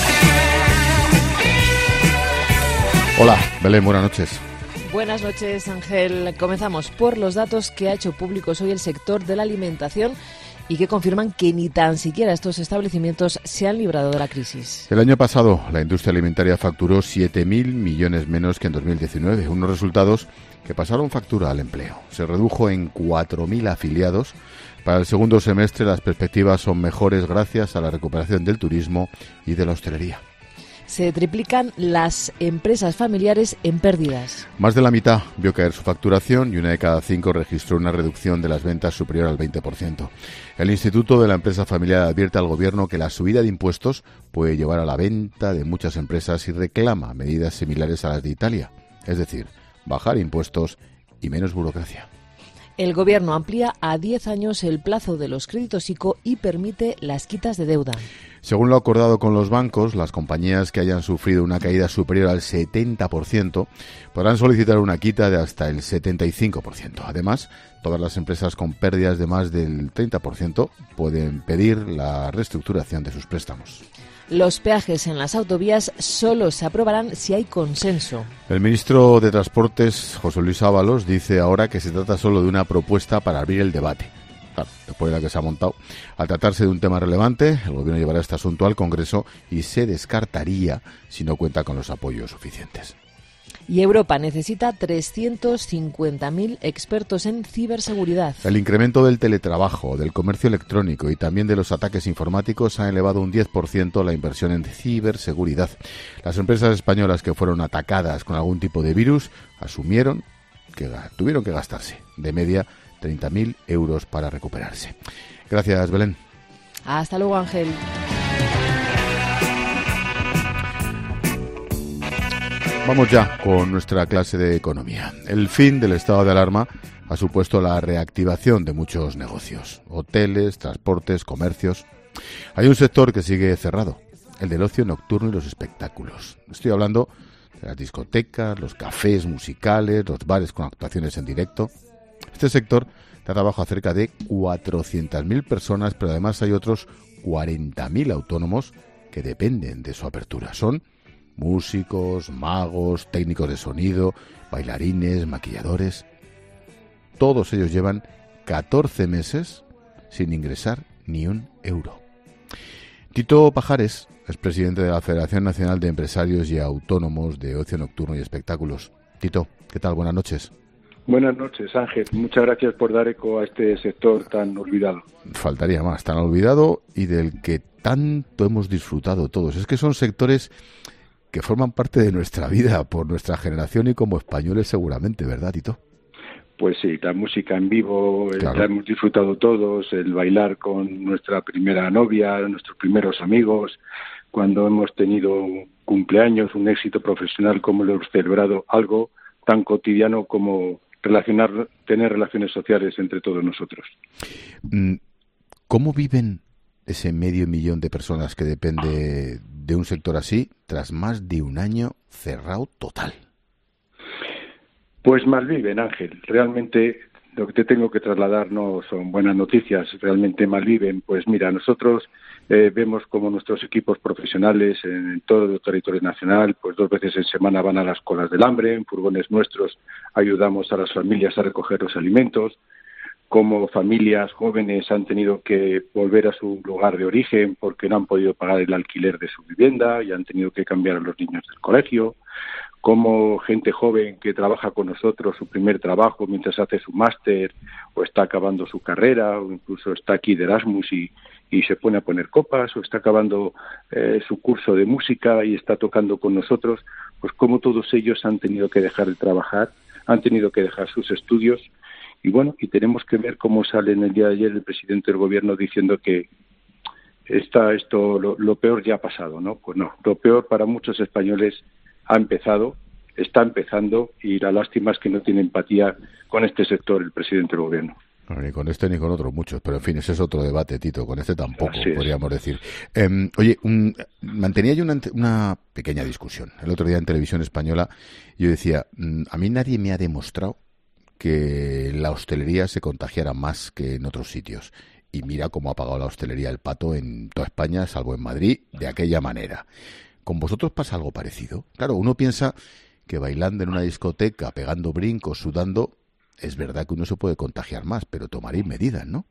Hola, Belén, buenas noches. Buenas noches, Ángel. Comenzamos por los datos que ha hecho públicos hoy el sector de la alimentación y que confirman que ni tan siquiera estos establecimientos se han librado de la crisis. El año pasado, la industria alimentaria facturó 7.000 millones menos que en 2019, unos resultados que pasaron factura al empleo. Se redujo en 4.000 afiliados. Para el segundo semestre las perspectivas son mejores gracias a la recuperación del turismo y de la hostelería. Se triplican las empresas familiares en pérdidas. Más de la mitad vio caer su facturación y 1 de cada 5 registró una reducción de las ventas superior al 20%. El Instituto de la Empresa Familiar advierte al Gobierno que la subida de impuestos puede llevar a la venta de muchas empresas y reclama medidas similares a las de Italia, es decir, bajar impuestos y menos burocracia. El Gobierno amplía a 10 años el plazo de los créditos ICO y permite las quitas de deuda. Según lo acordado con los bancos, las compañías que hayan sufrido una caída superior al 70% podrán solicitar una quita de hasta el 75%. Además, todas las empresas con pérdidas de más del 30% pueden pedir la reestructuración de sus préstamos. Los peajes en las autovías solo se aprobarán si hay consenso. El ministro de Transportes, José Luis Ábalos, dice ahora que se trata solo de una propuesta para abrir el debate. Claro, después de la que se ha montado. Al tratarse de un tema relevante, el Gobierno llevará este asunto al Congreso y se descartaría si no cuenta con los apoyos suficientes. Y Europa necesita 350.000 expertos en ciberseguridad. El incremento del teletrabajo, del comercio electrónico y también de los ataques informáticos ha elevado un 10% la inversión en ciberseguridad. Las empresas españolas que fueron atacadas con algún tipo de virus asumieron que tuvieron que gastarse de media 30.000 euros para recuperarse. Gracias, Belén. Hasta luego, Ángel. Vamos ya con nuestra clase de economía. El fin del estado de alarma ha supuesto la reactivación de muchos negocios, hoteles, transportes, comercios. Hay un sector que sigue cerrado, el del ocio nocturno y los espectáculos. Estoy hablando de las discotecas, los cafés musicales, los bares con actuaciones en directo. Este sector da trabajo a cerca de 400.000 personas, pero además hay otros 40.000 autónomos que dependen de su apertura. Son músicos, magos, técnicos de sonido, bailarines, maquilladores. Todos ellos llevan 14 meses sin ingresar ni un euro. Tito Pajares es presidente de la Federación Nacional de Empresarios y Autónomos de Ocio Nocturno y Espectáculos. Tito, ¿qué tal? Buenas noches. Buenas noches, Ángel. Muchas gracias por dar eco a este sector tan olvidado. Faltaría más, tan olvidado y del que tanto hemos disfrutado todos. Es que son sectores que forman parte de nuestra vida por nuestra generación y como españoles seguramente, ¿verdad, Tito? Pues sí, la música en vivo, claro. La hemos disfrutado todos, el bailar con nuestra primera novia, nuestros primeros amigos, cuando hemos tenido un cumpleaños, un éxito profesional como lo hemos celebrado, algo tan cotidiano como tener relaciones sociales entre todos nosotros. ¿Cómo viven ese 500.000 de personas que depende de un sector así tras más de un año cerrado total? Pues malviven, Ángel. Realmente lo que te tengo que trasladar no son buenas noticias, realmente malviven. Pues mira, nosotros vemos como nuestros equipos profesionales en todo el territorio nacional, pues 2 veces en semana van a las colas del hambre, en furgones nuestros ayudamos a las familias a recoger los alimentos, como familias jóvenes han tenido que volver a su lugar de origen porque no han podido pagar el alquiler de su vivienda y han tenido que cambiar a los niños del colegio, como gente joven que trabaja con nosotros su primer trabajo mientras hace su máster o está acabando su carrera o incluso está aquí de Erasmus y se pone a poner copas o está acabando su curso de música y está tocando con nosotros, pues como todos ellos han tenido que dejar de trabajar, han tenido que dejar sus estudios. Y bueno, y tenemos que ver cómo sale en el día de ayer el presidente del gobierno diciendo que lo peor ya ha pasado, ¿no? Pues no, lo peor para muchos españoles está empezando y la lástima es que no tiene empatía con este sector el presidente del gobierno. No, ni con este ni con otros muchos, pero en fin, ese es otro debate, Tito, con este tampoco, podríamos decir. Oye, mantenía yo una pequeña discusión. El otro día en Televisión Española yo decía, a mí nadie me ha demostrado que la hostelería se contagiara más que en otros sitios. y mira cómo ha pagado la hostelería el pato en toda España, salvo en Madrid, de aquella manera. ¿Con vosotros pasa algo parecido? Claro, uno piensa que bailando en una discoteca, pegando brincos, sudando, es verdad que uno se puede contagiar más, pero tomaréis medidas, ¿no?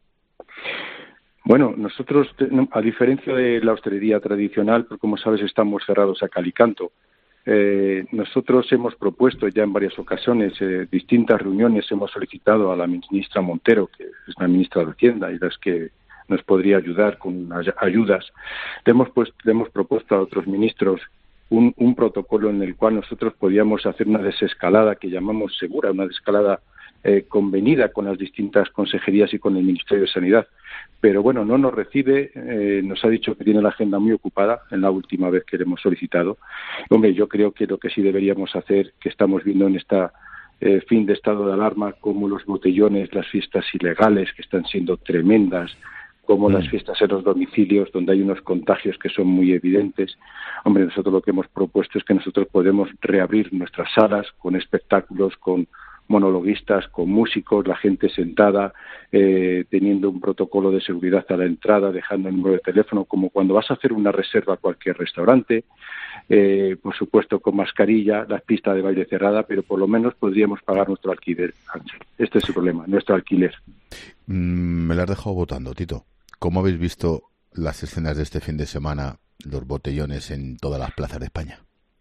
Bueno, nosotros, a diferencia de la hostelería tradicional, porque como sabes estamos cerrados a cal y canto, nosotros hemos propuesto ya en varias ocasiones, distintas reuniones, hemos solicitado a la ministra Montero, que es la ministra de Hacienda y las que nos podría ayudar con ayudas. Le hemos propuesto a otros ministros un protocolo en el cual nosotros podíamos hacer una desescalada que llamamos segura, una desescalada convenida con las distintas consejerías y con el Ministerio de Sanidad. Pero bueno, no nos recibe, nos ha dicho que tiene la agenda muy ocupada en la última vez que le hemos solicitado. Hombre, yo creo que lo que sí deberíamos hacer, que estamos viendo en esta fin de estado de alarma, como los botellones, las fiestas ilegales que están siendo tremendas, como las fiestas en los domicilios, donde hay unos contagios que son muy evidentes. Hombre, nosotros lo que hemos propuesto es que nosotros podemos reabrir nuestras salas con espectáculos, con monologuistas, con músicos, la gente sentada, teniendo un protocolo de seguridad a la entrada, dejando el número de teléfono, como cuando vas a hacer una reserva a cualquier restaurante, por supuesto con mascarilla, la pista de baile cerrada, pero por lo menos podríamos pagar nuestro alquiler. Este es el problema, nuestro alquiler. Me la has dejado votando, Tito. ¿Cómo habéis visto las escenas de este fin de semana, los botellones en todas las plazas de España?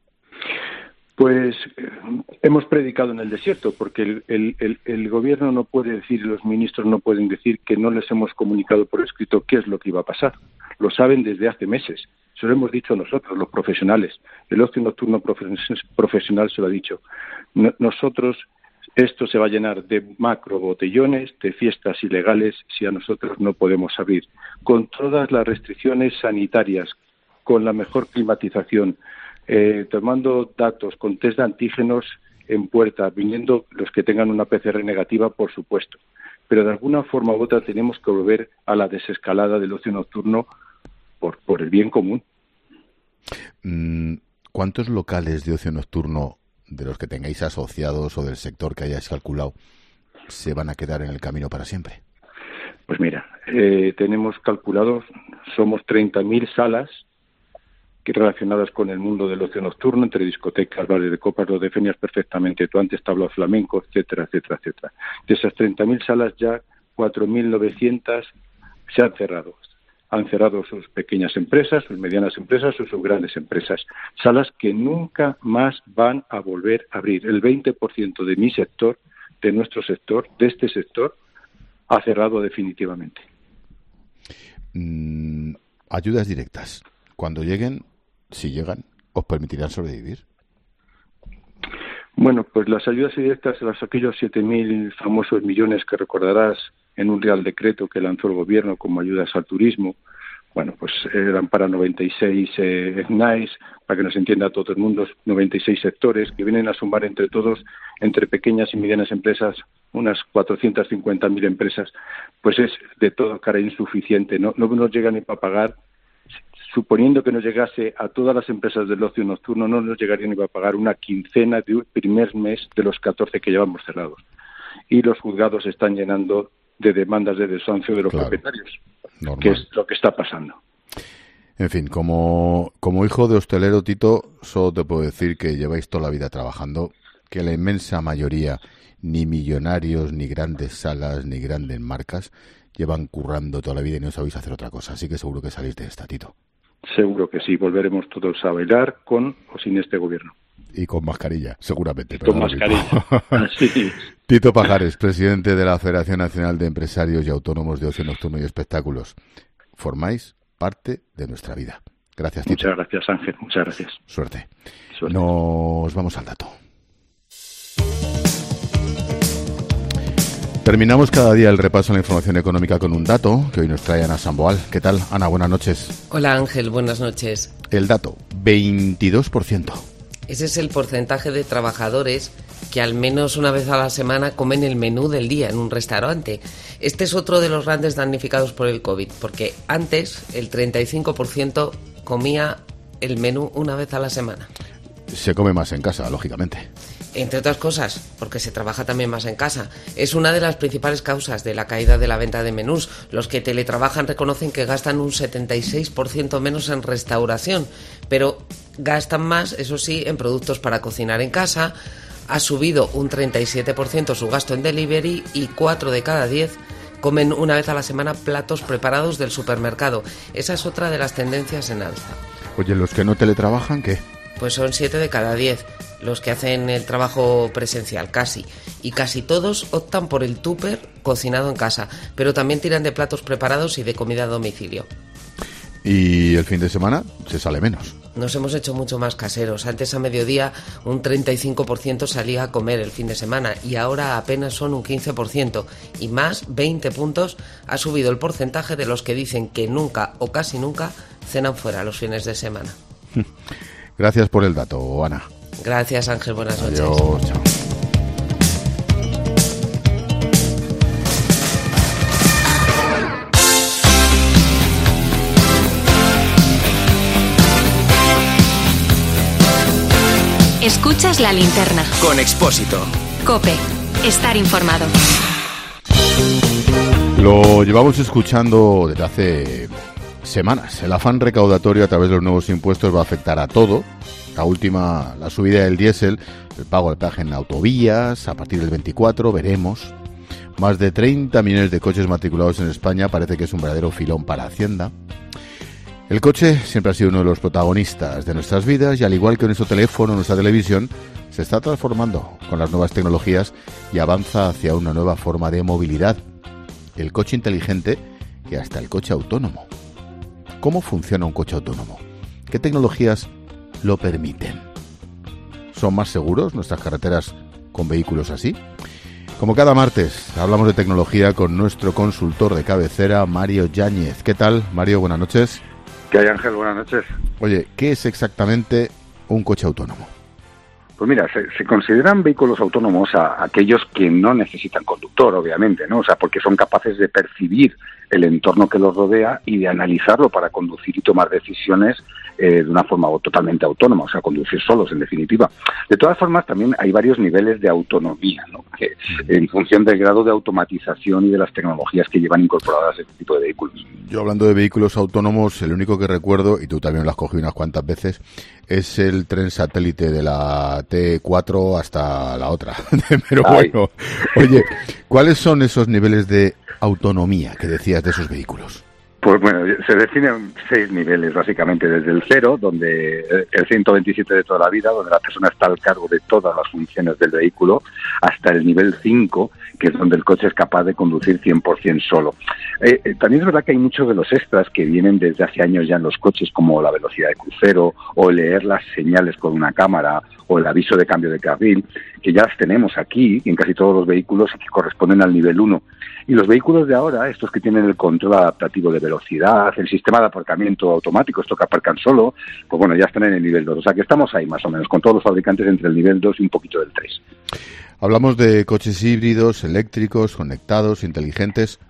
Pues hemos predicado en el desierto, porque el gobierno no puede decir, los ministros no pueden decir que no les hemos comunicado por escrito qué es lo que iba a pasar. Lo saben desde hace meses. Se lo hemos dicho nosotros, los profesionales. El ocio nocturno profesional se lo ha dicho. Nosotros, esto se va a llenar de macro botellones, de fiestas ilegales, si a nosotros no podemos abrir. Con todas las restricciones sanitarias, con la mejor climatización, tomando datos con test de antígenos en puerta, viniendo los que tengan una PCR negativa, por supuesto. Pero de alguna forma u otra tenemos que volver a la desescalada del ocio nocturno por el bien común. ¿Cuántos locales de ocio nocturno, de los que tengáis asociados o del sector que hayáis calculado, se van a quedar en el camino para siempre? Pues mira, tenemos calculados, somos 30.000 salas que relacionadas con el mundo del ocio nocturno, entre discotecas, bares de copas, lo definias perfectamente. Tú antes te hablabas flamenco, etcétera, etcétera, etcétera. De esas 30.000 salas, ya 4.900 se han cerrado. Han cerrado sus pequeñas empresas, sus medianas empresas o sus grandes empresas. Salas que nunca más van a volver a abrir. El 20% de mi sector, de nuestro sector, de este sector, ha cerrado definitivamente. Ayudas directas. Cuando lleguen, si llegan, ¿os permitirán sobrevivir? Bueno, pues las ayudas directas, aquellos 7.000 famosos millones que recordarás en un Real Decreto que lanzó el Gobierno como ayudas al turismo, bueno, pues eran para 96 SNAES, para que nos entienda todo el mundo, 96 sectores que vienen a sumar entre todos, entre pequeñas y medianas empresas, unas 450.000 empresas, pues es de todo cara insuficiente, no nos llega ni para pagar. Suponiendo que nos llegase a todas las empresas del ocio nocturno, no nos llegaría ni a pagar una quincena de un primer mes de los 14 que llevamos cerrados. Y los juzgados están llenando de demandas de desahucio de los propietarios, normal, que es lo que está pasando. En fin, como hijo de hostelero, Tito, solo te puedo decir que lleváis toda la vida trabajando, que la inmensa mayoría, ni millonarios, ni grandes salas, ni grandes marcas, llevan currando toda la vida y no sabéis hacer otra cosa. Así que seguro que salís de esta, Tito. Seguro que sí, volveremos todos a bailar con o sin este gobierno. Y con mascarilla, seguramente. Con mascarilla. Sí. Tito Pajares, presidente de la Federación Nacional de Empresarios y Autónomos de Ocio Nocturno y Espectáculos. Formáis parte de nuestra vida. Gracias, Tito. Muchas gracias, Ángel. Muchas gracias. Suerte. Nos vamos al dato. Terminamos cada día el repaso a la información económica con un dato que hoy nos trae Ana Samboal. ¿Qué tal, Ana? Buenas noches. Hola, Ángel. Buenas noches. El dato, 22%. Ese es el porcentaje de trabajadores que al menos una vez a la semana comen el menú del día en un restaurante. Este es otro de los grandes damnificados por el COVID, porque antes el 35% comía el menú una vez a la semana. Se come más en casa, lógicamente. Entre otras cosas, porque se trabaja también más en casa. Es una de las principales causas de la caída de la venta de menús. Los que teletrabajan reconocen que gastan un 76% menos en restauración, pero gastan más, eso sí, en productos para cocinar en casa. Ha subido un 37% su gasto en delivery y 4 de cada 10 comen una vez a la semana platos preparados del supermercado. Esa es otra de las tendencias en alza. Oye, ¿los que no teletrabajan qué? Pues son 7 de cada 10 los que hacen el trabajo presencial, casi. Y casi todos optan por el tupper cocinado en casa, pero también tiran de platos preparados y de comida a domicilio. Y el fin de semana se sale menos. Nos hemos hecho mucho más caseros. Antes a mediodía un 35% salía a comer el fin de semana y ahora apenas son un 15%. Y más 20 puntos ha subido el porcentaje de los que dicen que nunca o casi nunca cenan fuera los fines de semana. Gracias por el dato, Ana. Gracias, Ángel. Buenas noches. Adiós, chao. Escuchas La Linterna. Con Expósito. COPE. Estar informado. Lo llevamos escuchando desde hace semanas. El afán recaudatorio a través de los nuevos impuestos va a afectar a todo. La subida del diésel, el pago del peaje en autovías, a partir del 24, veremos. Más de 30 millones de coches matriculados en España, parece que es un verdadero filón para Hacienda. El coche siempre ha sido uno de los protagonistas de nuestras vidas y al igual que nuestro teléfono, nuestra televisión, se está transformando con las nuevas tecnologías y avanza hacia una nueva forma de movilidad. El coche inteligente y hasta el coche autónomo. ¿Cómo funciona un coche autónomo? ¿Qué tecnologías lo permiten? ¿Son más seguros nuestras carreteras con vehículos así? Como cada martes, hablamos de tecnología con nuestro consultor de cabecera, Mario Yáñez. ¿Qué tal, Mario? Buenas noches. ¿Qué hay, Ángel? Buenas noches. Oye, ¿qué es exactamente un coche autónomo? Pues mira, se consideran vehículos autónomos a aquellos que no necesitan conductor, obviamente, ¿no? O sea, porque son capaces de percibir el entorno que los rodea y de analizarlo para conducir y tomar decisiones de una forma totalmente autónoma, o sea, conducir solos, en definitiva. De todas formas, también hay varios niveles de autonomía, ¿no? Que, en función del grado de automatización y de las tecnologías que llevan incorporadas este tipo de vehículos. Yo, hablando de vehículos autónomos, el único que recuerdo, y tú también lo has cogido unas cuantas veces, es el tren satélite de la T4 hasta la otra. Pero bueno, oye, ¿cuáles son esos niveles de autonomía que decías de esos vehículos? Pues bueno, se definen 6 niveles, básicamente, desde el 0, donde el 127 de toda la vida, donde la persona está al cargo de todas las funciones del vehículo, hasta el nivel 5, que es donde el coche es capaz de conducir 100% solo. También es verdad que hay muchos de los extras que vienen desde hace años ya en los coches, como la velocidad de crucero, o leer las señales con una cámara, o el aviso de cambio de carril, que ya las tenemos aquí, en casi todos los vehículos, que corresponden al nivel 1. Y los vehículos de ahora, estos que tienen el control adaptativo de velocidad, el sistema de aparcamiento automático, estos que aparcan solo, pues bueno, ya están en el nivel 2. O sea que estamos ahí más o menos, con todos los fabricantes entre el nivel 2 y un poquito del 3. Hablamos de coches híbridos, eléctricos, conectados, inteligentes.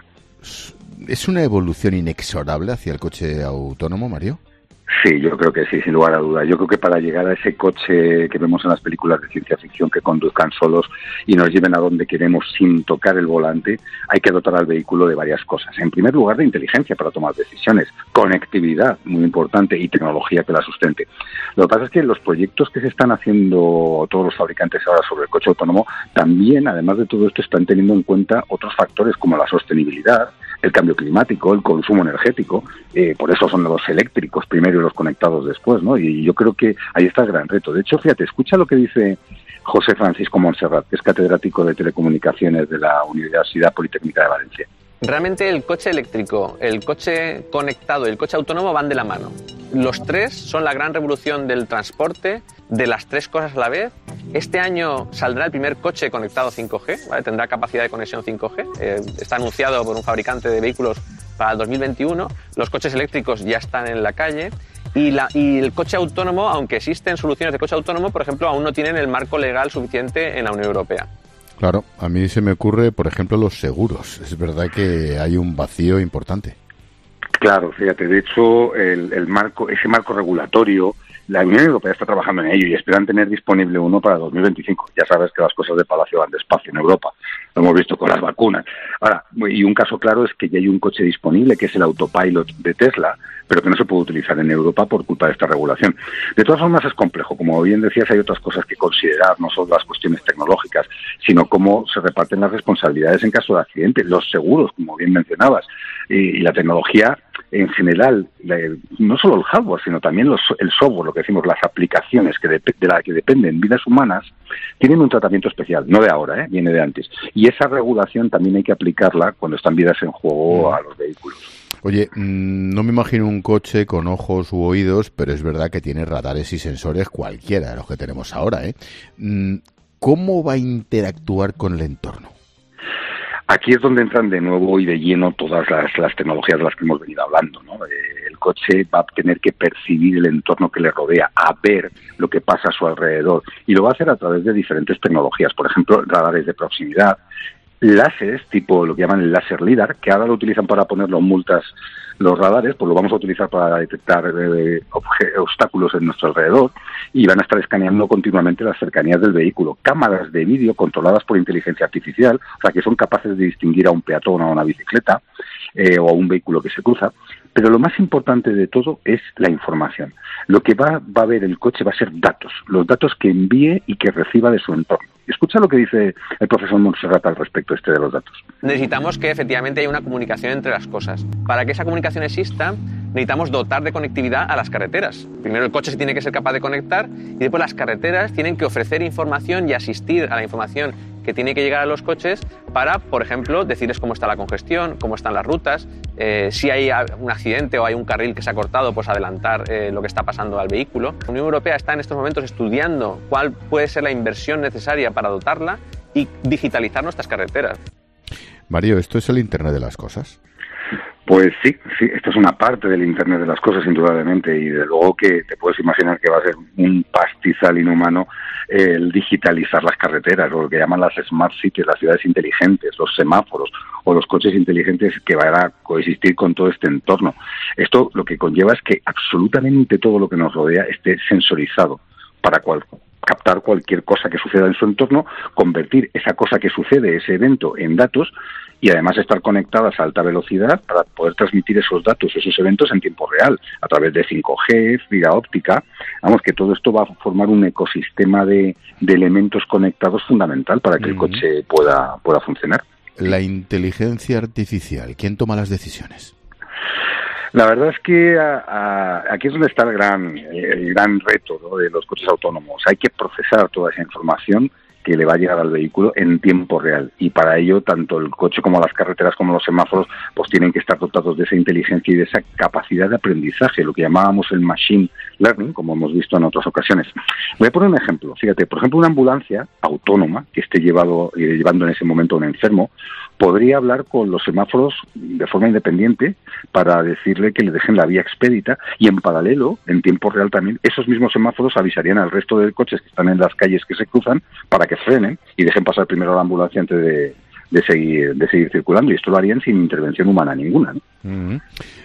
¿Es una evolución inexorable hacia el coche autónomo, Mario? Sí, yo creo que sí, sin lugar a duda. Yo creo que para llegar a ese coche que vemos en las películas de ciencia ficción, que conduzcan solos y nos lleven a donde queremos sin tocar el volante, hay que dotar al vehículo de varias cosas. En primer lugar, de inteligencia para tomar decisiones, conectividad, muy importante, y tecnología que la sustente. Lo que pasa es que los proyectos que se están haciendo todos los fabricantes ahora sobre el coche autónomo, también, además de todo esto, están teniendo en cuenta otros factores como la sostenibilidad, el cambio climático, el consumo energético, por eso son los eléctricos primero y los conectados después, ¿no? Y yo creo que ahí está el gran reto. De hecho, fíjate, escucha lo que dice José Francisco Montserrat, que es catedrático de Telecomunicaciones de la Universidad Politécnica de Valencia. Realmente el coche eléctrico, el coche conectado y el coche autónomo van de la mano. Los tres son la gran revolución del transporte, de las tres cosas a la vez. Este año saldrá el primer coche conectado 5G, ¿vale? Tendrá capacidad de conexión 5G. Está anunciado por un fabricante de vehículos para el 2021. Los coches eléctricos ya están en la calle. Y el coche autónomo, aunque existen soluciones de coche autónomo, por ejemplo, aún no tienen el marco legal suficiente en la Unión Europea. Claro, a mí se me ocurre, por ejemplo, los seguros. Es verdad que hay un vacío importante. Claro, fíjate, de hecho, ese marco regulatorio la Unión Europea está trabajando en ello y esperan tener disponible uno para 2025. Ya sabes que las cosas de Palacio van despacio en Europa. Lo hemos visto con las vacunas. Ahora, y un caso claro es que ya hay un coche disponible, que es el Autopilot de Tesla, pero que no se puede utilizar en Europa por culpa de esta regulación. De todas formas es complejo. Como bien decías, hay otras cosas que considerar, no solo las cuestiones tecnológicas, sino cómo se reparten las responsabilidades en caso de accidente, los seguros, como bien mencionabas, y la tecnología en general, no solo el hardware, sino también el software, lo que decimos, las aplicaciones de las que dependen vidas humanas, tienen un tratamiento especial, no de ahora, viene de antes. Y esa regulación también hay que aplicarla cuando están vidas en juego a los vehículos. Oye, no me imagino un coche con ojos u oídos, pero es verdad que tiene radares y sensores cualquiera de los que tenemos ahora, ¿eh? ¿Cómo va a interactuar con el entorno? Aquí es donde entran de nuevo y de lleno todas las tecnologías de las que hemos venido hablando, ¿no? El coche va a tener que percibir el entorno que le rodea, a ver lo que pasa a su alrededor, y lo va a hacer a través de diferentes tecnologías, por ejemplo, radares de proximidad, láseres, tipo lo que llaman el láser LIDAR, que ahora lo utilizan para ponerlo en multas los radares, pues lo vamos a utilizar para detectar obstáculos en nuestro alrededor, y van a estar escaneando continuamente las cercanías del vehículo. Cámaras de vídeo controladas por inteligencia artificial, o sea, que son capaces de distinguir a un peatón o a una bicicleta o a un vehículo que se cruza. Pero lo más importante de todo es la información. Lo que va a ver el coche va a ser datos, los datos que envíe y que reciba de su entorno. Escucha lo que dice el profesor Montserrat al respecto de los datos. Necesitamos que efectivamente haya una comunicación entre las cosas. Para que esa comunicación exista, necesitamos dotar de conectividad a las carreteras. Primero el coche se tiene que ser capaz de conectar y después las carreteras tienen que ofrecer información y asistir a la información que tiene que llegar a los coches para, por ejemplo, decirles cómo está la congestión, cómo están las rutas, si hay un accidente o hay un carril que se ha cortado, pues adelantar lo que está pasando al vehículo. La Unión Europea está en estos momentos estudiando cuál puede ser la inversión necesaria para dotarla y digitalizar nuestras carreteras. Mario, ¿esto es el Internet de las cosas? Pues sí, esto es una parte del Internet de las cosas, indudablemente, y de luego que te puedes imaginar que va a ser un pastizal inhumano el digitalizar las carreteras, o lo que llaman las smart cities, las ciudades inteligentes, los semáforos o los coches inteligentes que van a coexistir con todo este entorno. Esto lo que conlleva es que absolutamente todo lo que nos rodea esté sensorizado para captar cualquier cosa que suceda en su entorno, convertir esa cosa que sucede, ese evento, en datos, y además estar conectadas a alta velocidad para poder transmitir esos datos, esos eventos en tiempo real, a través de 5G, fibra óptica. Vamos, que todo esto va a formar un ecosistema de elementos conectados fundamental para que el coche pueda funcionar. La inteligencia artificial, ¿quién toma las decisiones? La verdad es que aquí es donde está el gran reto, ¿no?, de los coches autónomos. Hay que procesar toda esa información que le va a llegar al vehículo en tiempo real, y para ello tanto el coche como las carreteras como los semáforos pues tienen que estar dotados de esa inteligencia y de esa capacidad de aprendizaje, lo que llamábamos el machine learning, como hemos visto en otras ocasiones. Voy a poner un ejemplo. Fíjate, por ejemplo, una ambulancia autónoma que esté llevando en ese momento a un enfermo podría hablar con los semáforos de forma independiente para decirle que le dejen la vía expedita, y en paralelo, en tiempo real también, esos mismos semáforos avisarían al resto de coches que están en las calles que se cruzan para que frenen y dejen pasar primero a la ambulancia antes de seguir circulando, y esto lo harían sin intervención humana ninguna, ¿no?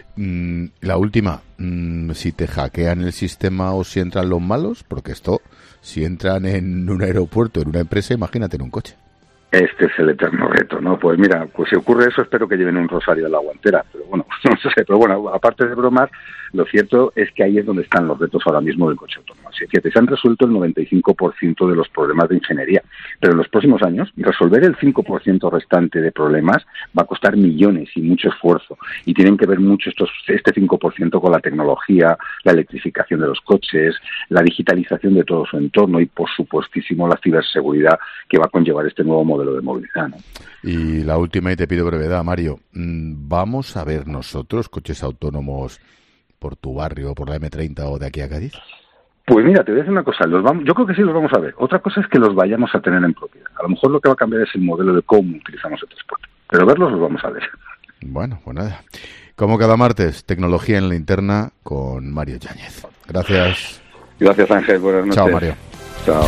La última, si te hackean el sistema o si entran los malos, porque esto, si entran en un aeropuerto, en una empresa, imagínate en un coche. Este es el eterno reto, ¿no? Pues mira, pues si ocurre eso, espero que lleven un rosario a la guantera, pero bueno, no sé, pero bueno, aparte de bromas, lo cierto es que ahí es donde están los retos ahora mismo del coche autónomo. Así que se han resuelto el 95% de los problemas de ingeniería, pero en los próximos años resolver el 5% restante de problemas va a costar millones y mucho esfuerzo, y tienen que ver mucho este 5% con la tecnología, la electrificación de los coches, la digitalización de todo su entorno y, por supuestísimo, la ciberseguridad que va a conllevar este nuevo modelo de movilidad, ¿no? Y la última, y te pido brevedad, Mario, ¿vamos a ver nosotros coches autónomos por tu barrio, por la M30 o de aquí a Cádiz? Pues mira, te voy a decir una cosa, yo creo que sí los vamos a ver. Otra cosa es que los vayamos a tener en propiedad. A lo mejor lo que va a cambiar es el modelo de cómo utilizamos el transporte, pero verlos los vamos a ver. Bueno, pues nada. Como cada martes, Tecnología en Linterna con Mario Yáñez. Gracias. Gracias, Ángel. Buenas noches. Chao, Mario. Chao.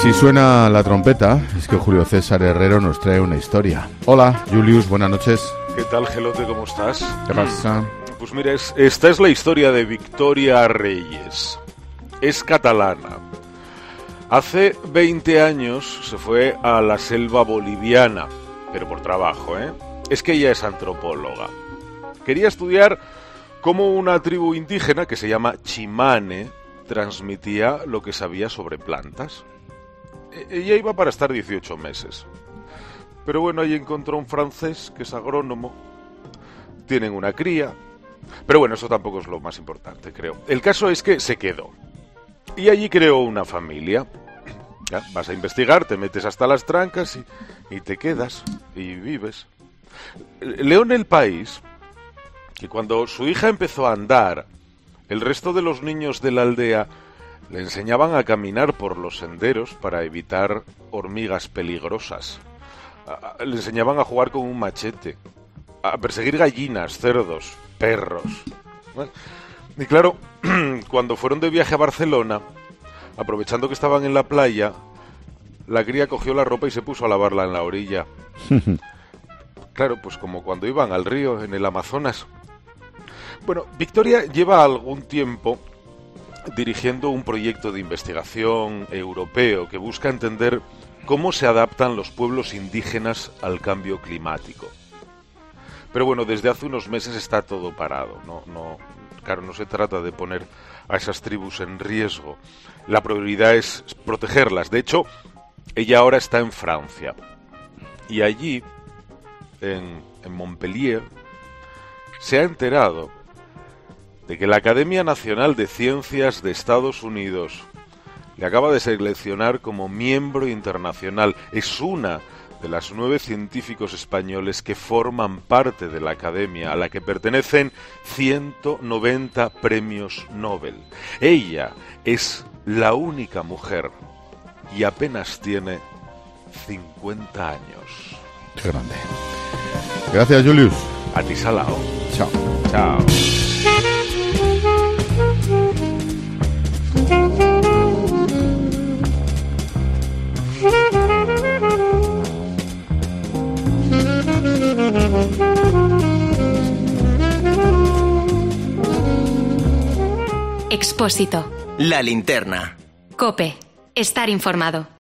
Si suena la trompeta, es que Julio César Herrero nos trae una historia. Hola, Julius, buenas noches. ¿Qué tal, Gelote? ¿Cómo estás? ¿Qué pasa? Pues mira, esta es la historia de Victoria Reyes. Es catalana. Hace 20 años se fue a la selva boliviana, pero por trabajo, ¿eh? Es que ella es antropóloga. Quería estudiar cómo una tribu indígena que se llama Chimane transmitía lo que sabía sobre plantas. Ella iba para estar 18 meses. Pero bueno, ahí encontró un francés que es agrónomo. Tienen una cría. Pero bueno, eso tampoco es lo más importante, creo. El caso es que se quedó. Y allí creó una familia. Ya, vas a investigar, te metes hasta las trancas y te quedas y vives. Leo en El País que cuando su hija empezó a andar, el resto de los niños de la aldea le enseñaban a caminar por los senderos para evitar hormigas peligrosas. Le enseñaban a jugar con un machete, a perseguir gallinas, cerdos, perros. Y claro, cuando fueron de viaje a Barcelona, aprovechando que estaban en la playa, la cría cogió la ropa y se puso a lavarla en la orilla. Claro, pues como cuando iban al río en el Amazonas. Bueno, Victoria lleva algún tiempo dirigiendo un proyecto de investigación europeo que busca entender cómo se adaptan los pueblos indígenas al cambio climático. Pero bueno, desde hace unos meses está todo parado. Claro, no se trata de poner a esas tribus en riesgo. La prioridad es protegerlas. De hecho, ella ahora está en Francia. Y allí, en Montpellier, se ha enterado de que la Academia Nacional de Ciencias de Estados Unidos le acaba de seleccionar como miembro internacional. Es una de las 9 científicos españoles que forman parte de la Academia, a la que pertenecen 190 premios Nobel. Ella es la única mujer y apenas tiene 50 años. Qué grande. Gracias, Julius. A ti, Salao. Chao. Chao. Expósito. La linterna. COPE. Estar informado.